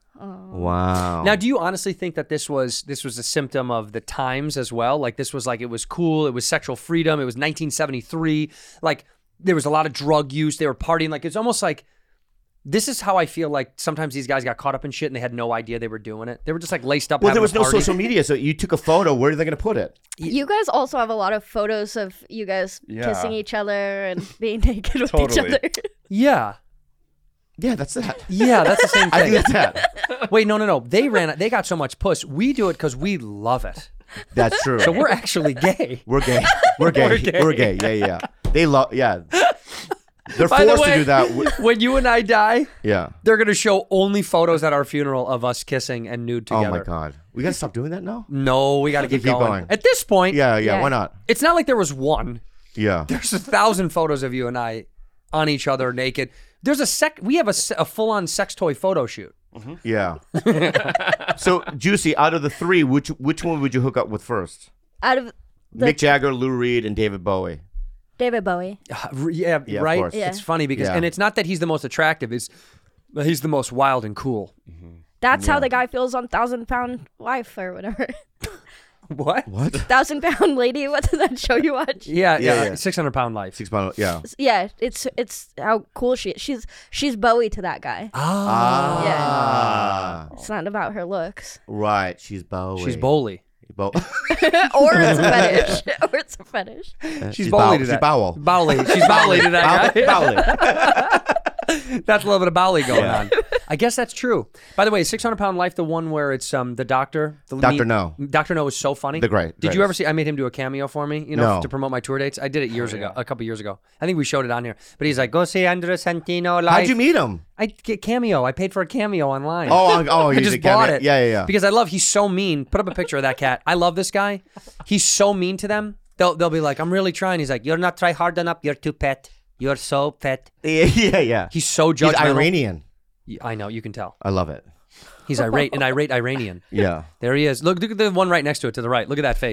Wow. Now, do you honestly think that this was a symptom of the times as well? Like this was like it was cool. It was sexual freedom. It was 1973. Like there was a lot of drug use. They were partying. Like it's almost like this is how I feel like sometimes these guys got caught up in shit and they had no idea they were doing it. They were just like laced up. Well, there was no party. social media, so you took a photo. Where are they going to put it? You guys also have a lot of photos of you guys kissing each other and being naked with each Totally. other. Yeah. Yeah, that's that. Yeah, that's the same thing. I think that's that. Wait, no. They got so much puss. We do it because we love it. That's true. So we're actually gay. We're gay. We're gay. Yeah. They love. Yeah. They're By the forced way, to do that. When you and I die, Yeah. they're going to show only photos at our funeral of us kissing and nude together. Oh my God. We gotta stop doing that now. No, we got to keep Keep going. going. At this point, Yeah. Why not? it's not like there was one. Yeah. There's 1,000 photos of you and I on each other naked. There's we have a full-on sex toy photo shoot. Yeah. So Juicy, out of the three, which one would you hook up with first? Out of Mick Jagger, Lou Reed, and David Bowie. David Bowie. Yeah, Yeah, of right? course. Yeah. It's funny because, Yeah. and it's not that he's the most attractive, he's the most wild and cool. That's how the guy feels on 1,000-pound wife or whatever. What? 1,000-pound lady. What did that show you watch? Yeah, Yeah. 600-pound life. 6 pound. Yeah. Yeah, it's how cool she is. She's Bowie to that guy. Ah. It's not about her looks. Right. She's Bowie. She's bowly. Or it's a fetish. Or it's a fetish. She's bowly to She's that. Bowel. Bowly. She's bowly to that guy. Bowley. That's a little bit of bowly going on. I guess that's true. By the way, 600-pound life, the one where it's the doctor. Dr. No. Mm-hmm. No is so funny. The great. Did you ever see? I made him do a cameo for me, No. to promote my tour dates. I did it years ago, a couple years ago. I think we showed it on here. But he's like, go see Andrew Santino live. How'd you meet him? I get cameo. I paid for a cameo online. Oh, I you just did bought cameo. it. Yeah. Because he's so mean. Put up a picture of that cat. I love this guy. He's so mean to them. They'll be like, I'm really trying. He's like, you're not try hard enough. You're too pet. You're so pet. Yeah. He's so judgmental. He's Iranian. I know. You can tell. I love it. He's an irate Iranian. Yeah. There he is. Look at the one right next to it to the right. Look at that face.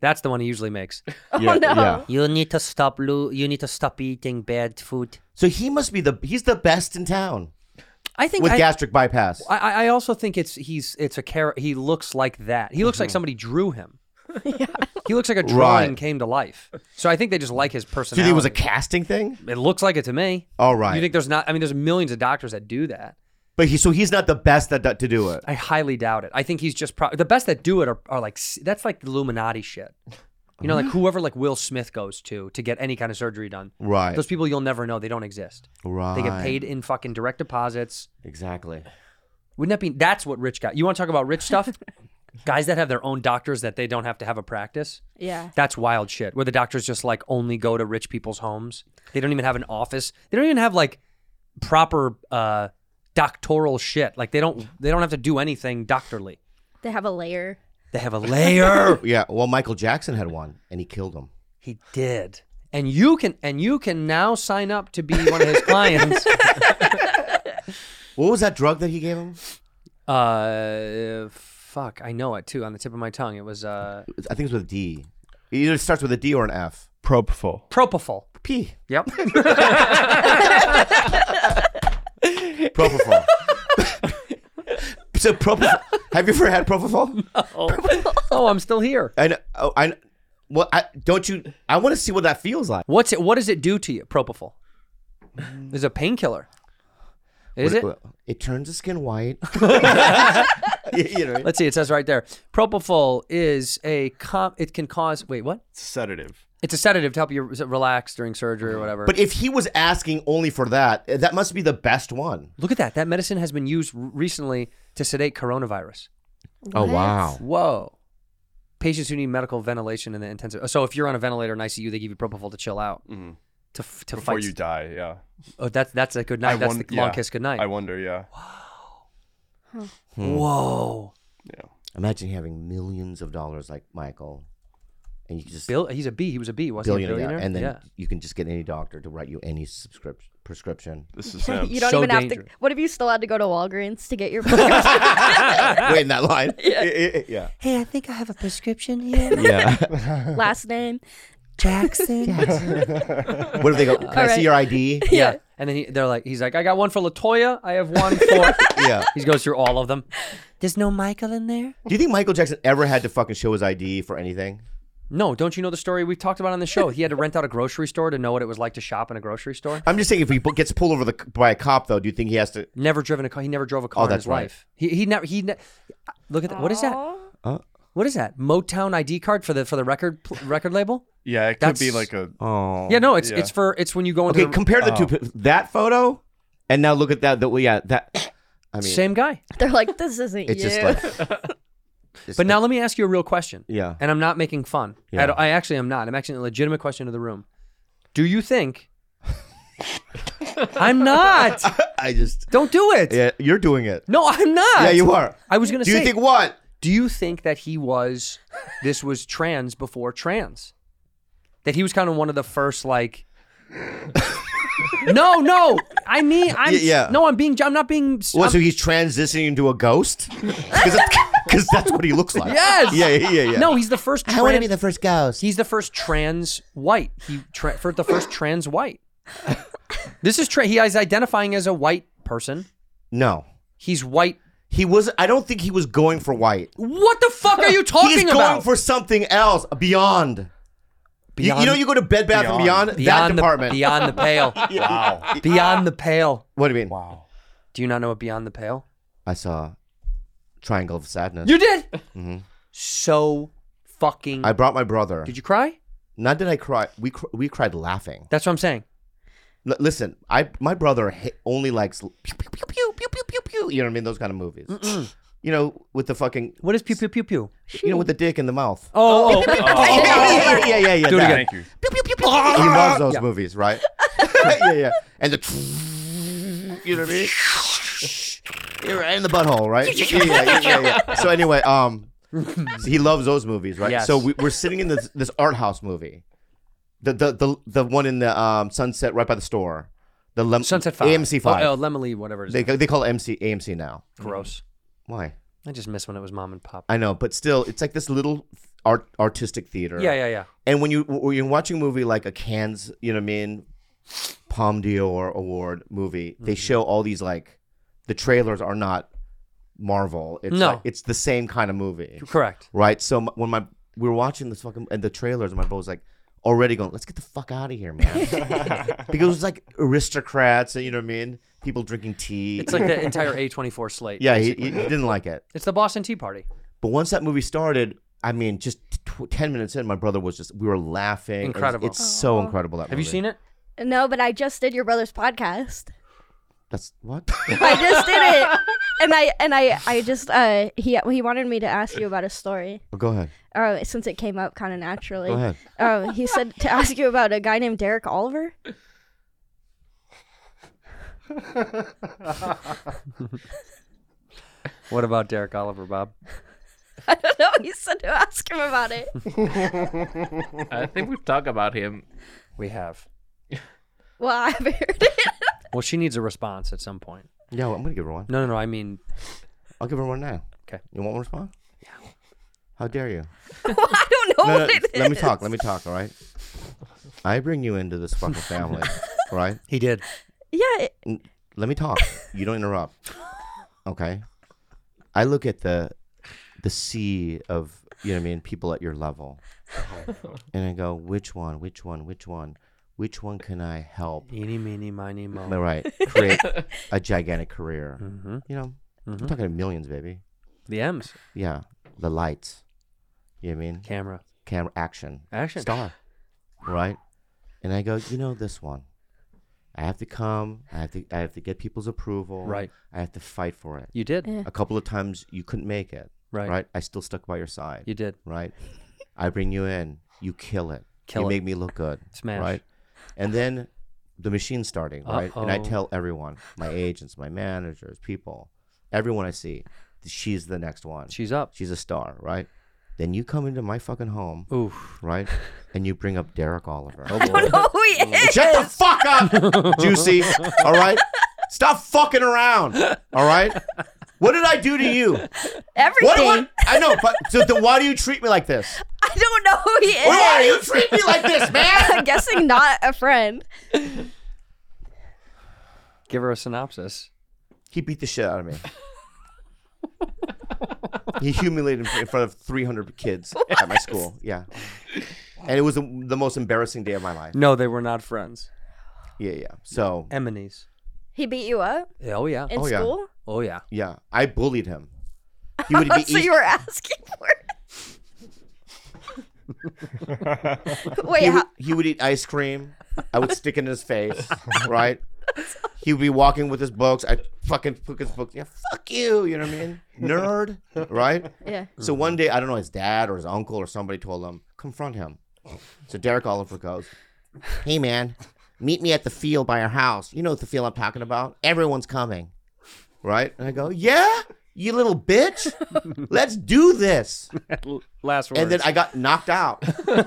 That's the one he usually makes. Yeah, no. yeah. You need to stop eating bad food. So he must be he's the best in town I think with gastric bypass. I also think it's a character. He looks like that. He looks like somebody drew him. He looks like a drawing Right. came to life. So I think they just like his Do you personality. think it was a casting thing? It looks like it to me. All right. You think there's not? I mean, there's millions of doctors that do that. But he's not the best to do it. I highly doubt it. I think he's just the best that do it are like that's like the Illuminati shit. You know, like whoever like Will Smith goes to get any kind of surgery done. Right. Those people you'll never know. They don't exist. Right. They get paid in fucking direct deposits. Exactly. Wouldn't that be? That's what rich guy. You want to talk about rich stuff? Guys that have their own doctors that they don't have to have a practice. Yeah. That's wild shit. Where the doctors just like only go to rich people's homes. They don't even have an office. They don't even have like proper doctoral shit. Like they don't have to do anything doctorly. They have a layer. They have a layer. Yeah. Well, Michael Jackson had one, and he killed him. He did. And you can now sign up to be one of his clients. What was that drug that he gave him? Fuck, I know it too on the tip of my tongue. It was I think it's with a D. It either starts with a D or an F. Propofol. Propofol. P. Yep. Propofol. So propofol. Have you ever had propofol? Oh, I'm still here. Well, don't you? I want to see what that feels like. What does it do to you? Propofol. It's a painkiller. Is it? It turns the skin white. Let's see. It says right there. Propofol is it can cause. Wait, what? Sedative. It's a sedative to help you relax during surgery or whatever. But if he was asking only for that, that must be the best one. Look at that. That medicine has been used recently to sedate coronavirus. Oh wow! Whoa. Patients who need medical ventilation in the intensive. So if you're on a ventilator in ICU, they give you propofol to chill out. Mm-hmm. To Before fight. you die, yeah. Oh, that's a good night. That's the long kiss good night. I wonder, yeah. Whoa. Yeah. Imagine having millions of dollars like Michael, and you just He's a B. He was a B, wasn't he? A billionaire? and then yeah. you can just get any doctor to write you any prescription. This is him. You don't So even have dangerous. to. What if you still had to go to Walgreens to get your? Wait in that line. Yeah. Hey, I think I have a prescription here. Yeah. Last name. Jackson. What if they go? Can I see right. your ID? Yeah. And then he's like, I got one for LaToya. I have one for. Yeah. He goes through all of them. There's no Michael in there? Do you think Michael Jackson ever had to fucking show his ID for anything? No, don't you know the story we've talked about on the show? He had to rent out a grocery store to know what it was like to shop in a grocery store. I'm just saying, if he gets pulled over by a cop, though, do you think he has to? Never driven a car. He never drove a car in that's his right. life. He never. Look at that. What is that? What is that? Motown ID card for the record label? Yeah, it could be like a. Oh. Yeah, no, it's Yeah. it's when you go into Okay, compare the two. That photo, and now look at that. That. I mean, same guy. They're like, this isn't it's you. just like. But now let me ask you a real question. Yeah. And I'm not making fun. Yeah. I actually am not. I'm asking a legitimate question to the room. Do you think? I'm not. I just. Don't do it. Yeah, you're doing it. No, I'm not. Yeah, you are. I was gonna Do say. you think what? Do you think that this was trans before trans? That he was kind of one of the first, like. No. I mean, Yeah. No, I'm not being. What? So he's transitioning into a ghost? Because that's what he looks like. Yes. Yeah. No, he's the first. I want to be the first ghost. He's the first trans white. For the first trans white. This is he is identifying as a white person. No. He's white. He was. I don't think he was going for white. What the fuck are you talking He's about? going for something else. Beyond. You know, you go to Bed Bath and Beyond. That department. Beyond the pale. Wow. Beyond the pale. What do you mean? Wow. Do you not know what Beyond the Pale? I saw Triangle of Sadness. You did. So fucking. I brought my brother. Did you cry? Not did I cry. We cried laughing. That's what I'm saying. Listen, my brother only likes pew, pew, pew, pew, pew, pew, pew, pew. You know what I mean? Those kind of movies. You know, with the fucking. What is pew pew pew pew? You know, with the dick in the mouth. Oh. Yeah. Do it again. Thank you. He loves those movies, right? yeah. And the. You know what I mean? You're right in the butthole, right? Yeah. So anyway, he loves those movies, right? Yes. So we're sitting in this art house movie, the one in the Sunset right by the store, the Sunset 5. AMC 5. Oh, Lemony, whatever it is. They call it AMC now. Gross. Why? I just miss when it was mom and pop. I know, but still, it's like this little artistic theater. Yeah. And when you're watching a movie like a Cannes, you know what I mean, Palme d'Or award movie, they show all these like the trailers are not Marvel. It's No. like, it's the same kind of movie. Correct. Right? So when we were watching this fucking and the trailers, and my bro was like already going, let's get the fuck out of here, man. Because it's like aristocrats, you know what I mean? People drinking tea. It's like the entire A24 slate. Yeah, he didn't like it. It's the Boston Tea Party. But once that movie started, I mean, just 10 minutes in, my brother was just, we were laughing. Incredible. It's so incredible, that movie. Have you seen it? No, but I just did your brother's podcast. That's what? I just did it, and I just he wanted me to ask you about a story. Oh, go ahead. Since it came up kind of naturally. Go ahead. He said to ask you about a guy named Derek Oliver. What about Derek Oliver, Bob? I don't know. He said to ask him about it. I think we've talked about him. We have. Well, I haven't heard it. Well, she needs a response at some point. Yeah, well, I'm going to give her one. No. I mean, I'll give her one now. Okay. You want one response? Yeah. How dare you? Well, I don't know No, what it is. let me talk, all right? I bring you into this fucking family, right? he did. Yeah. Let me talk. You don't interrupt. Okay? I look at the sea of, you know what I mean, people at your level. And I go, which one can I help? Eeny, meeny, miny, mo. Right. Create a gigantic career. Mm-hmm. You know, I'm talking millions, baby. The M's. Yeah. The lights. You know what I mean? Camera. Action. Star. Right? And I go, you know, this one. I have to come. I have to get people's approval. Right. I have to fight for it. You did. Yeah. A couple of times you couldn't make it. Right. Right. I still stuck by your side. You did. Right. I bring you in. You kill it. You make me look good. Smash. Right. And then the machine's starting. Right. And I Uh-oh. tell everyone, my agents, my managers, people, everyone I see, she's the next one. She's up. She's a star. Right. Then you come into my fucking home. Oof. Right. And you bring up Derek Oliver. I don't know who he is. Shut the fuck up, Juicy. All right? Stop fucking around. All right? What did I do to you? Everything. I know, but so then why do you treat me like this? I don't know who he is. Why do you treat me like this, man? I'm guessing not a friend. Give her a synopsis. He beat the shit out of me. He humiliated me in front of 300 kids at my school. Yeah. And it was the most embarrassing day of my life. No, they were not friends. Yeah. So, Enemies. He beat you up Oh, yeah. in Oh, yeah. school? Oh, yeah. yeah, I bullied him. He would be So you were asking for it? Wait, he would eat ice cream. I would stick it in his face, right? He would be walking with his books. I fucking took his books. Yeah, fuck you. You know what I mean? Nerd, right? yeah. So one day, I don't know, his dad or his uncle or somebody told him, confront him. So Derek Oliver goes, hey, man, meet me at the field by our house. You know what the field I'm talking about? Everyone's coming, right? And I go, yeah, you little bitch. Let's do this. Last words. And then I got knocked out.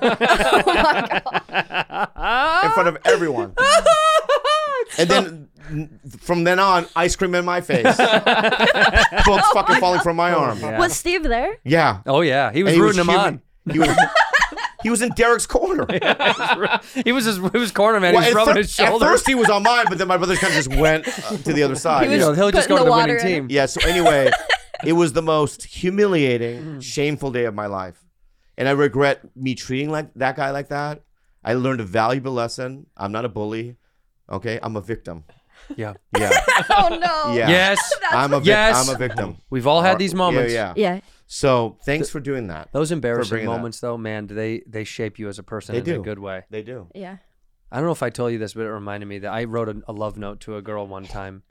In front of everyone. And then from then on, ice cream in my face. Books fucking falling from my arm. Yeah. Was Steve there? Yeah. Oh, yeah. He was And rooting him human- on. He was in Derek's corner. He was corner man. He was Well, rubbing his shoulder. At first he was on mine, but then my brother kind of just went to the other side. He You was know, he'll just putting go to the the winning water in team. Yeah, so anyway, it was the most humiliating, shameful day of my life. And I regret me treating like that guy like that. I learned a valuable lesson. I'm not a bully. Okay? I'm a victim. Yeah. Yeah. Oh, no. Yeah. Yes. I'm a Yes. victim. We've all had these moments. Yeah. Yeah. So thanks for doing that. Those embarrassing bringing that. moments, though, man, they shape you as a person They in do. a good way. They do. Yeah. I don't know if I told you this, but it reminded me that I wrote a love note to a girl one time.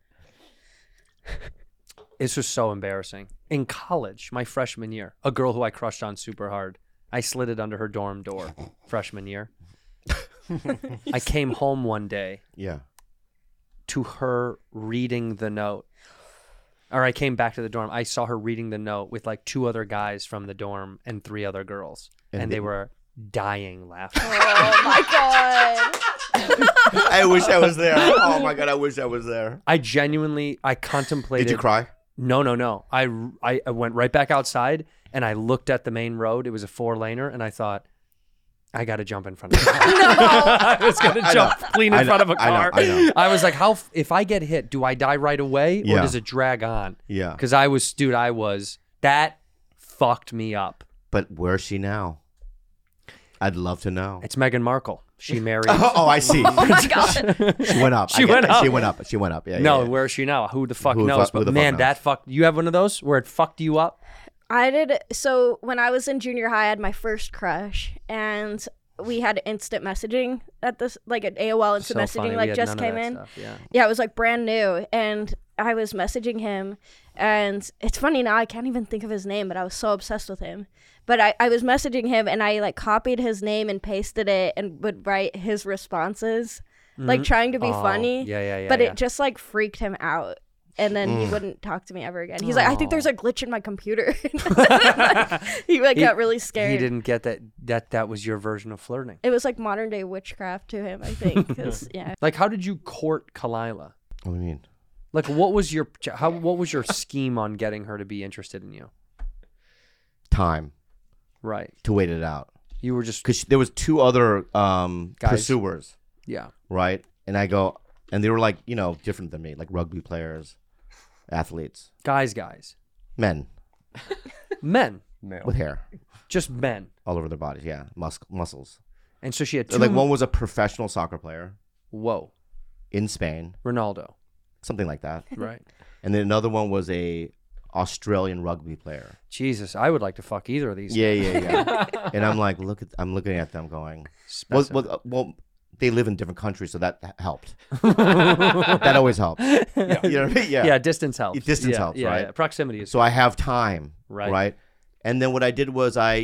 This was so embarrassing. In college, my freshman year, a girl who I crushed on super hard. I slid it under her dorm door freshman year. I came home one day Yeah. to her reading the note. Or I came back to the dorm. I saw her reading the note with like 2 other guys from the dorm and 3 other girls. And they were dying laughing. Oh, my God. I wish I was there. Oh my God, I wish I was there. I contemplated. Did you cry? No. I went right back outside and I looked at the main road. It was a 4-laner, and I thought, I got to jump in front of a car. I was going to jump clean in front of a car. I know. I was like, if I get hit, do I die right away, or Yeah. does it drag on? Yeah. Because that fucked me up. But where's she now? I'd love to know. It's Meghan Markle. She married. Oh, I see. Oh my god. She went up. She went up. She went up. Yeah. No, yeah. where is she now? Who the fuck Who the knows? fuck- who But the fuck man, knows? that fucked. You have one of those where it fucked you up? I did. So when I was in junior high, I had my first crush, and we had instant messaging at this, like an AOL instant So messaging, funny. We like had just none of came that in. stuff, yeah. Yeah, it was like brand new, and I was messaging him, and it's funny now, I can't even think of his name, but I was so obsessed with him. But I was messaging him, and I like copied his name and pasted it, and would write his responses, like trying to be funny. Yeah. But it just like freaked him out. And then he wouldn't talk to me ever again. He's like, I think there's a glitch in my computer. He got really scared. He didn't get that was your version of flirting. It was like modern day witchcraft to him, I think. 'Cause, yeah. Like, how did you court Kalila? What do you mean? Like, what was your scheme on getting her to be interested in you? Time Right. to wait it out. You were just Because there was 2 other pursuers, yeah. right? And I go, and they were like, different than me, like rugby players, athletes, Guys. men Men. with hair Just men. all over their bodies. Yeah, muscles. And so she had 2 Like one was a professional soccer player Whoa. in Spain, Ronaldo. something like that. Right. And then another one was a Australian rugby player. Jesus, I would like to fuck either of these. Yeah. And I'm like, I'm looking at them going, well, they live in different countries, so that helped. That always helps. You know what I mean? Yeah. Yeah, distance helps. Distance Yeah, helps, yeah, right? Yeah. Proximity is So I have time, Right. right? And then what I did was I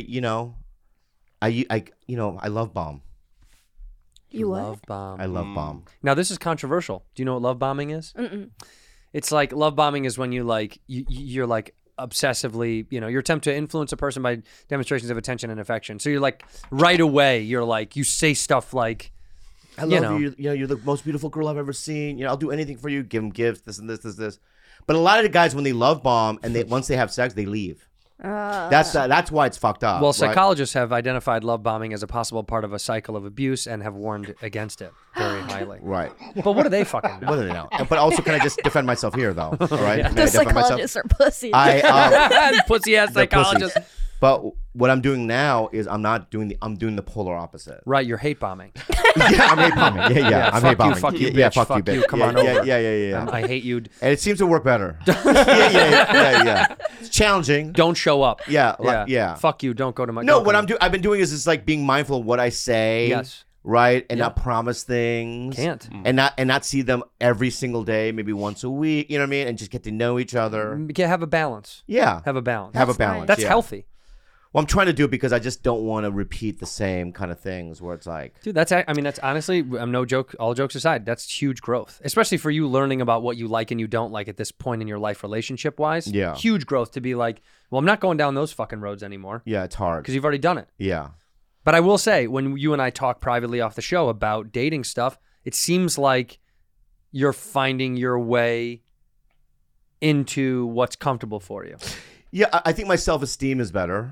love bomb. You what? love bomb. I love bomb. Now this is controversial. Do you know what love bombing is? Mm-mm. It's like love bombing is when you're like obsessively, your attempt to influence a person by demonstrations of attention and affection. So you're like right away, you say stuff like, I love you. You're the most beautiful girl I've ever seen. I'll do anything for you. Give them gifts, this and this. But a lot of the guys, when they love bomb and once they have sex, they leave. That's why it's fucked up. well, right? psychologists have identified love bombing as a possible part of a cycle of abuse and have warned against it very highly. Right. But what do they fucking know? What do they know? But also, can I just defend myself here, though? All right. May I The defend myself? psychologists are pussies. Pussy ass They're pussies. psychologist. But what I'm doing now is I'm doing the polar opposite. Right, you're hate bombing. Yeah, I'm hate bombing. Yeah, I'm fuck hate bombing. you, fuck you, Yeah, bitch, fuck you, fuck you, bitch. come Yeah, on yeah, over. Yeah. I hate you. And it seems to work better. Yeah. It's challenging. Don't show up. Yeah, yeah. Fuck you. Don't go to my. No, don't what come. I've been doing is like being mindful of what I say. Yes. Right, and Yeah. not promise things. Can't. And not see them every single day, maybe once a week. You know what I mean? And just get to know each other. Have a balance. Yeah. Have a balance. Have a That's balance. nice. That's yeah. healthy. Well, I'm trying to do it because I just don't want to repeat the same kind of things where it's like, Dude, that's honestly, I'm no joke, all jokes aside, that's huge growth. Especially for you learning about what you like and you don't like at this point in your life relationship wise. Yeah. Huge growth to be like, well, I'm not going down those fucking roads anymore yeah, it's hard. because you've already done it. Yeah. But I will say, when you and I talk privately off the show about dating stuff, it seems like you're finding your way into what's comfortable for you. Yeah, I think my self-esteem is better.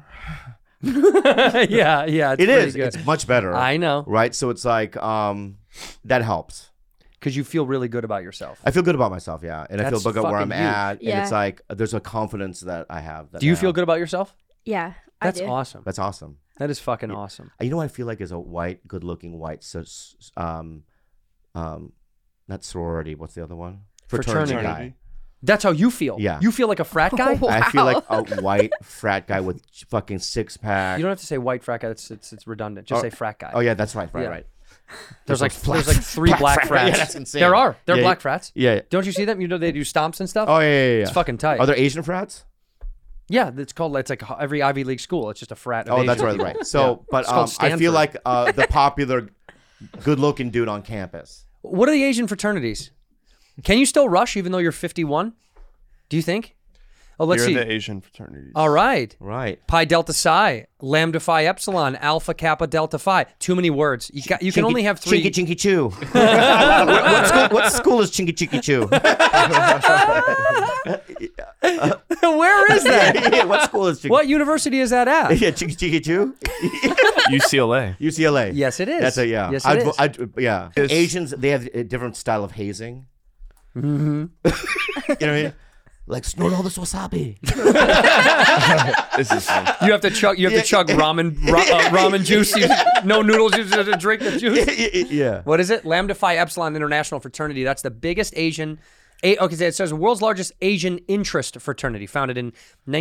yeah, it's It pretty is. good. It's much better. I know. Right? So it's like, that helps. Because you feel really good about yourself. I feel good about myself, yeah. And I feel That's good about where I'm fucking huge. at. And Yeah. it's like, there's a confidence that I have. Do you feel good about yourself? yeah, That's I do. awesome. That's awesome. That is fucking awesome. You know what I feel like is a white, good-looking white, not sorority, what's the other one? Fraternity. guy. That's how you feel. Yeah. You feel like a frat guy? Wow. I feel like a white frat guy with fucking six-pack. You don't have to say white frat guy. It's redundant. Just say frat guy. Oh, yeah, that's right, Yeah. right. There's like black- 3 black black frat. frats. Yeah, that's insane. There are. They're Yeah, black frats. Yeah. Don't you see them? You know they do stomps and stuff. Oh, yeah. It's fucking tight. Are there Asian frats? Yeah, it's like every Ivy League school. It's just a frat. Of Oh, Asian that's right, people. right. So, Yeah. but It's called I feel Stanford. like the popular, good-looking dude on campus. What are the Asian fraternities? Can you still rush even though you're 51? Do you think? Oh, let's You're see. the Asian fraternities. All right. Right. Pi Delta Psi, Lambda Phi Epsilon, Alpha Kappa Delta Phi. Too many words. You can only have 3. Chinky Chinky Choo. what school is Chinky Chinky Choo? Where is that? Yeah, what school is Chinky? What university is that at? Yeah, Chinky Chinky Choo. UCLA. UCLA. Yes, it is. That's a yeah. Yes, it is. Yeah. Yes. Asians, they have a different style of hazing. Mm-hmm. You know what I mean? Like snort all this wasabi. This is fun. You have to chug. You have to chug ramen juice. No noodles. You just have to drink the juice. Yeah. What is it? Lambda Phi Epsilon International Fraternity. That's the biggest Asian. Okay, it says the world's largest Asian interest fraternity, founded in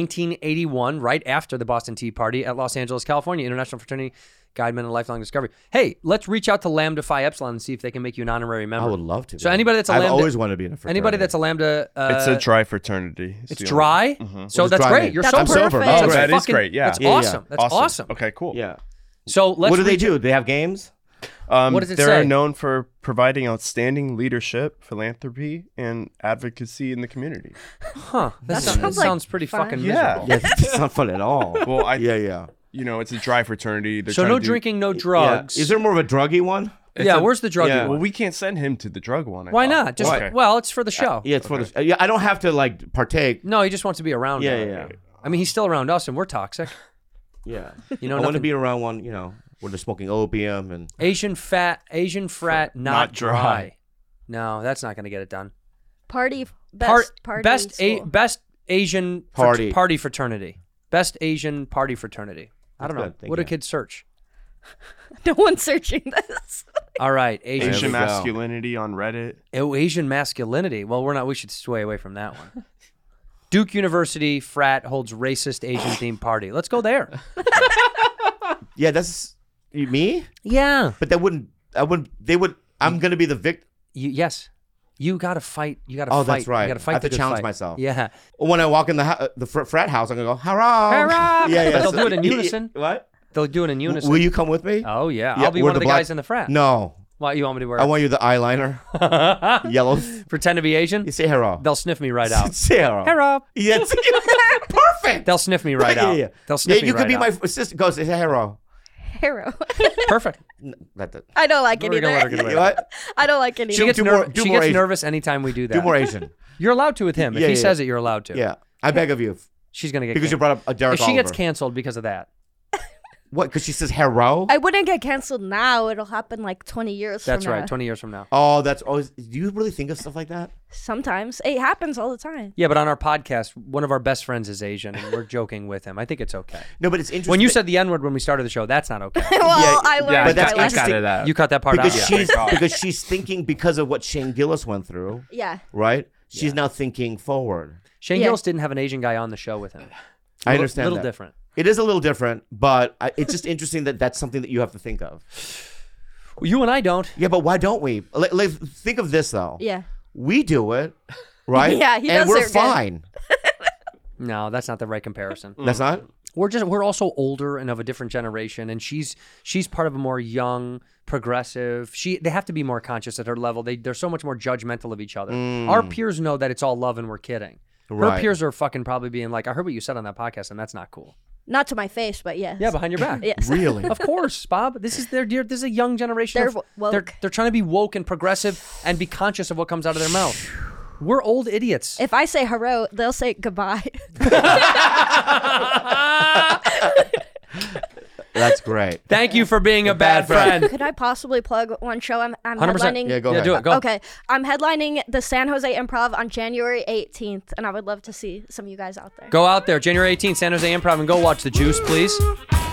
1981, right after the Boston Tea Party at Los Angeles, California. International Fraternity, Guidemen and Lifelong Discovery. Hey, let's reach out to Lambda Phi Epsilon and see if they can make you an honorary member. I would love to. So man. anybody that's a I've Lambda, always wanted to be in a fraternity. anybody that's a Lambda, It's a dry fraternity. it's dry. So What does that's dry great. mean? You're That's sober. I'm sober. perfect. Oh, That's that is fucking- great. Yeah. That's Yeah, yeah. awesome. That's awesome. Okay, cool. Yeah. So let's What do they reach- do? They have games? What does it They're say? known for providing outstanding leadership, philanthropy, and advocacy in the community. Huh? That sounds like sounds pretty fun. fucking Yeah. miserable. Yeah, that's not fun at all. Well, yeah. you know, it's a dry fraternity. They're So trying no to do- drinking, no Yeah. drugs. Is there more of a druggy one? Yeah, where's the druggy yeah. one? Well, we can't send him to the drug one. I Why thought. not? Just Why? well, it's for the show. Yeah, it's for the. Yeah, I don't have to like partake. No, he just wants to be around. Yeah, it. yeah. I mean, he's still around us, and we're toxic. Yeah. You know, I want to nothing- be around one. Where they're smoking opium and. Asian frat, not dry. No, that's not going to get it done. Party best party school. Best Asian Party. fraternity. Best Asian party fraternity. I don't know. good. Thank What do you. kids search? No one's searching this. All right, Asian. There Asian we go. masculinity on Reddit. Oh, Asian masculinity. Well, we're not. We should stay away from that one. Duke University frat holds racist Asian themed party. Let's go there. Yeah, that's me. Yeah. But that wouldn't. I wouldn't. They would. I'm gonna be the victim. Yes. You got to fight. You got to Oh, fight. that's right. You got to fight I have the to good challenge fight. myself. Yeah. When I walk in the frat house, I'm gonna go hurrah. Hurrah! Yeah, yeah. But they'll do it in unison. What? They'll do it in unison. Will you come with me? Oh yeah. Yeah, I'll be we're one of the black- guys in the frat. No. What you want me to wear? I want you the eyeliner. Yellow. Pretend to be Asian. You say hurrah. They'll sniff me right out. Say hurrah. Hurrah. Yeah, perfect. They'll sniff me right out. Yeah. They'll sniff me you right could be out. my sister. Go say hurrah. Hero. Perfect. I don't like it We're gonna let her either. get away. What? I don't like it She either. gets, Do more- do she more gets Asian. nervous anytime we do that. Do more Asian. You're allowed to with him. If Yeah, he yeah, says yeah. it, you're allowed to. Yeah, I beg of you, She's gonna get because you canceled. brought up a Derek If she gets Oliver. canceled because of that, What? Because she says hero. I wouldn't get canceled now. It'll happen like 20 years that's from now. right. 20 years from now. Oh, that's always. Do you really think of stuff like that? Sometimes. It happens all the time. Yeah, but on our podcast, one of our best friends is Asian, and we're joking with him. I think it's okay. No, but it's interesting. When you said the N-word when we started the show, that's not okay. Well, I learned Yeah, but that's my interesting. lesson. got it out. You cut that part out. because she's thinking because of what Shane Gillis went through, Yeah. right? She's now thinking forward. Shane Yeah. Gillis didn't have an Asian guy on the show with him. I understand A little that. different. It is a little different, but it's just interesting that that's something that you have to think of. Well, you and I don't. Yeah, but why don't we? Think of this though. Yeah. We do it, right? Yeah, he and does we're it good. fine. No, that's not the right comparison. That's not. We're also older and of a different generation, and she's part of a more young, progressive. They have to be more conscious at her level. They're so much more judgmental of each other. Our peers know that it's all love and we're kidding. Her Right. peers are fucking probably being like, I heard what you said on that podcast, and that's not cool. Not to my face, but yes. Yeah, behind your back. Yes. Really? Of course, Bob. This is this is a young generation. They're of- woke. They're trying to be woke and progressive and be conscious of what comes out of their mouth. We're old idiots. If I say hello, they'll say goodbye. That's great. Thank you for being a bad friend. Could I possibly plug one show I'm 100%. headlining? Yeah, go Yeah, ahead. do it. Go. Okay, I'm headlining the San Jose Improv on January 18th, and I would love to see some of you guys out there. Go out there, January 18th, San Jose Improv, and go watch The Juice, please.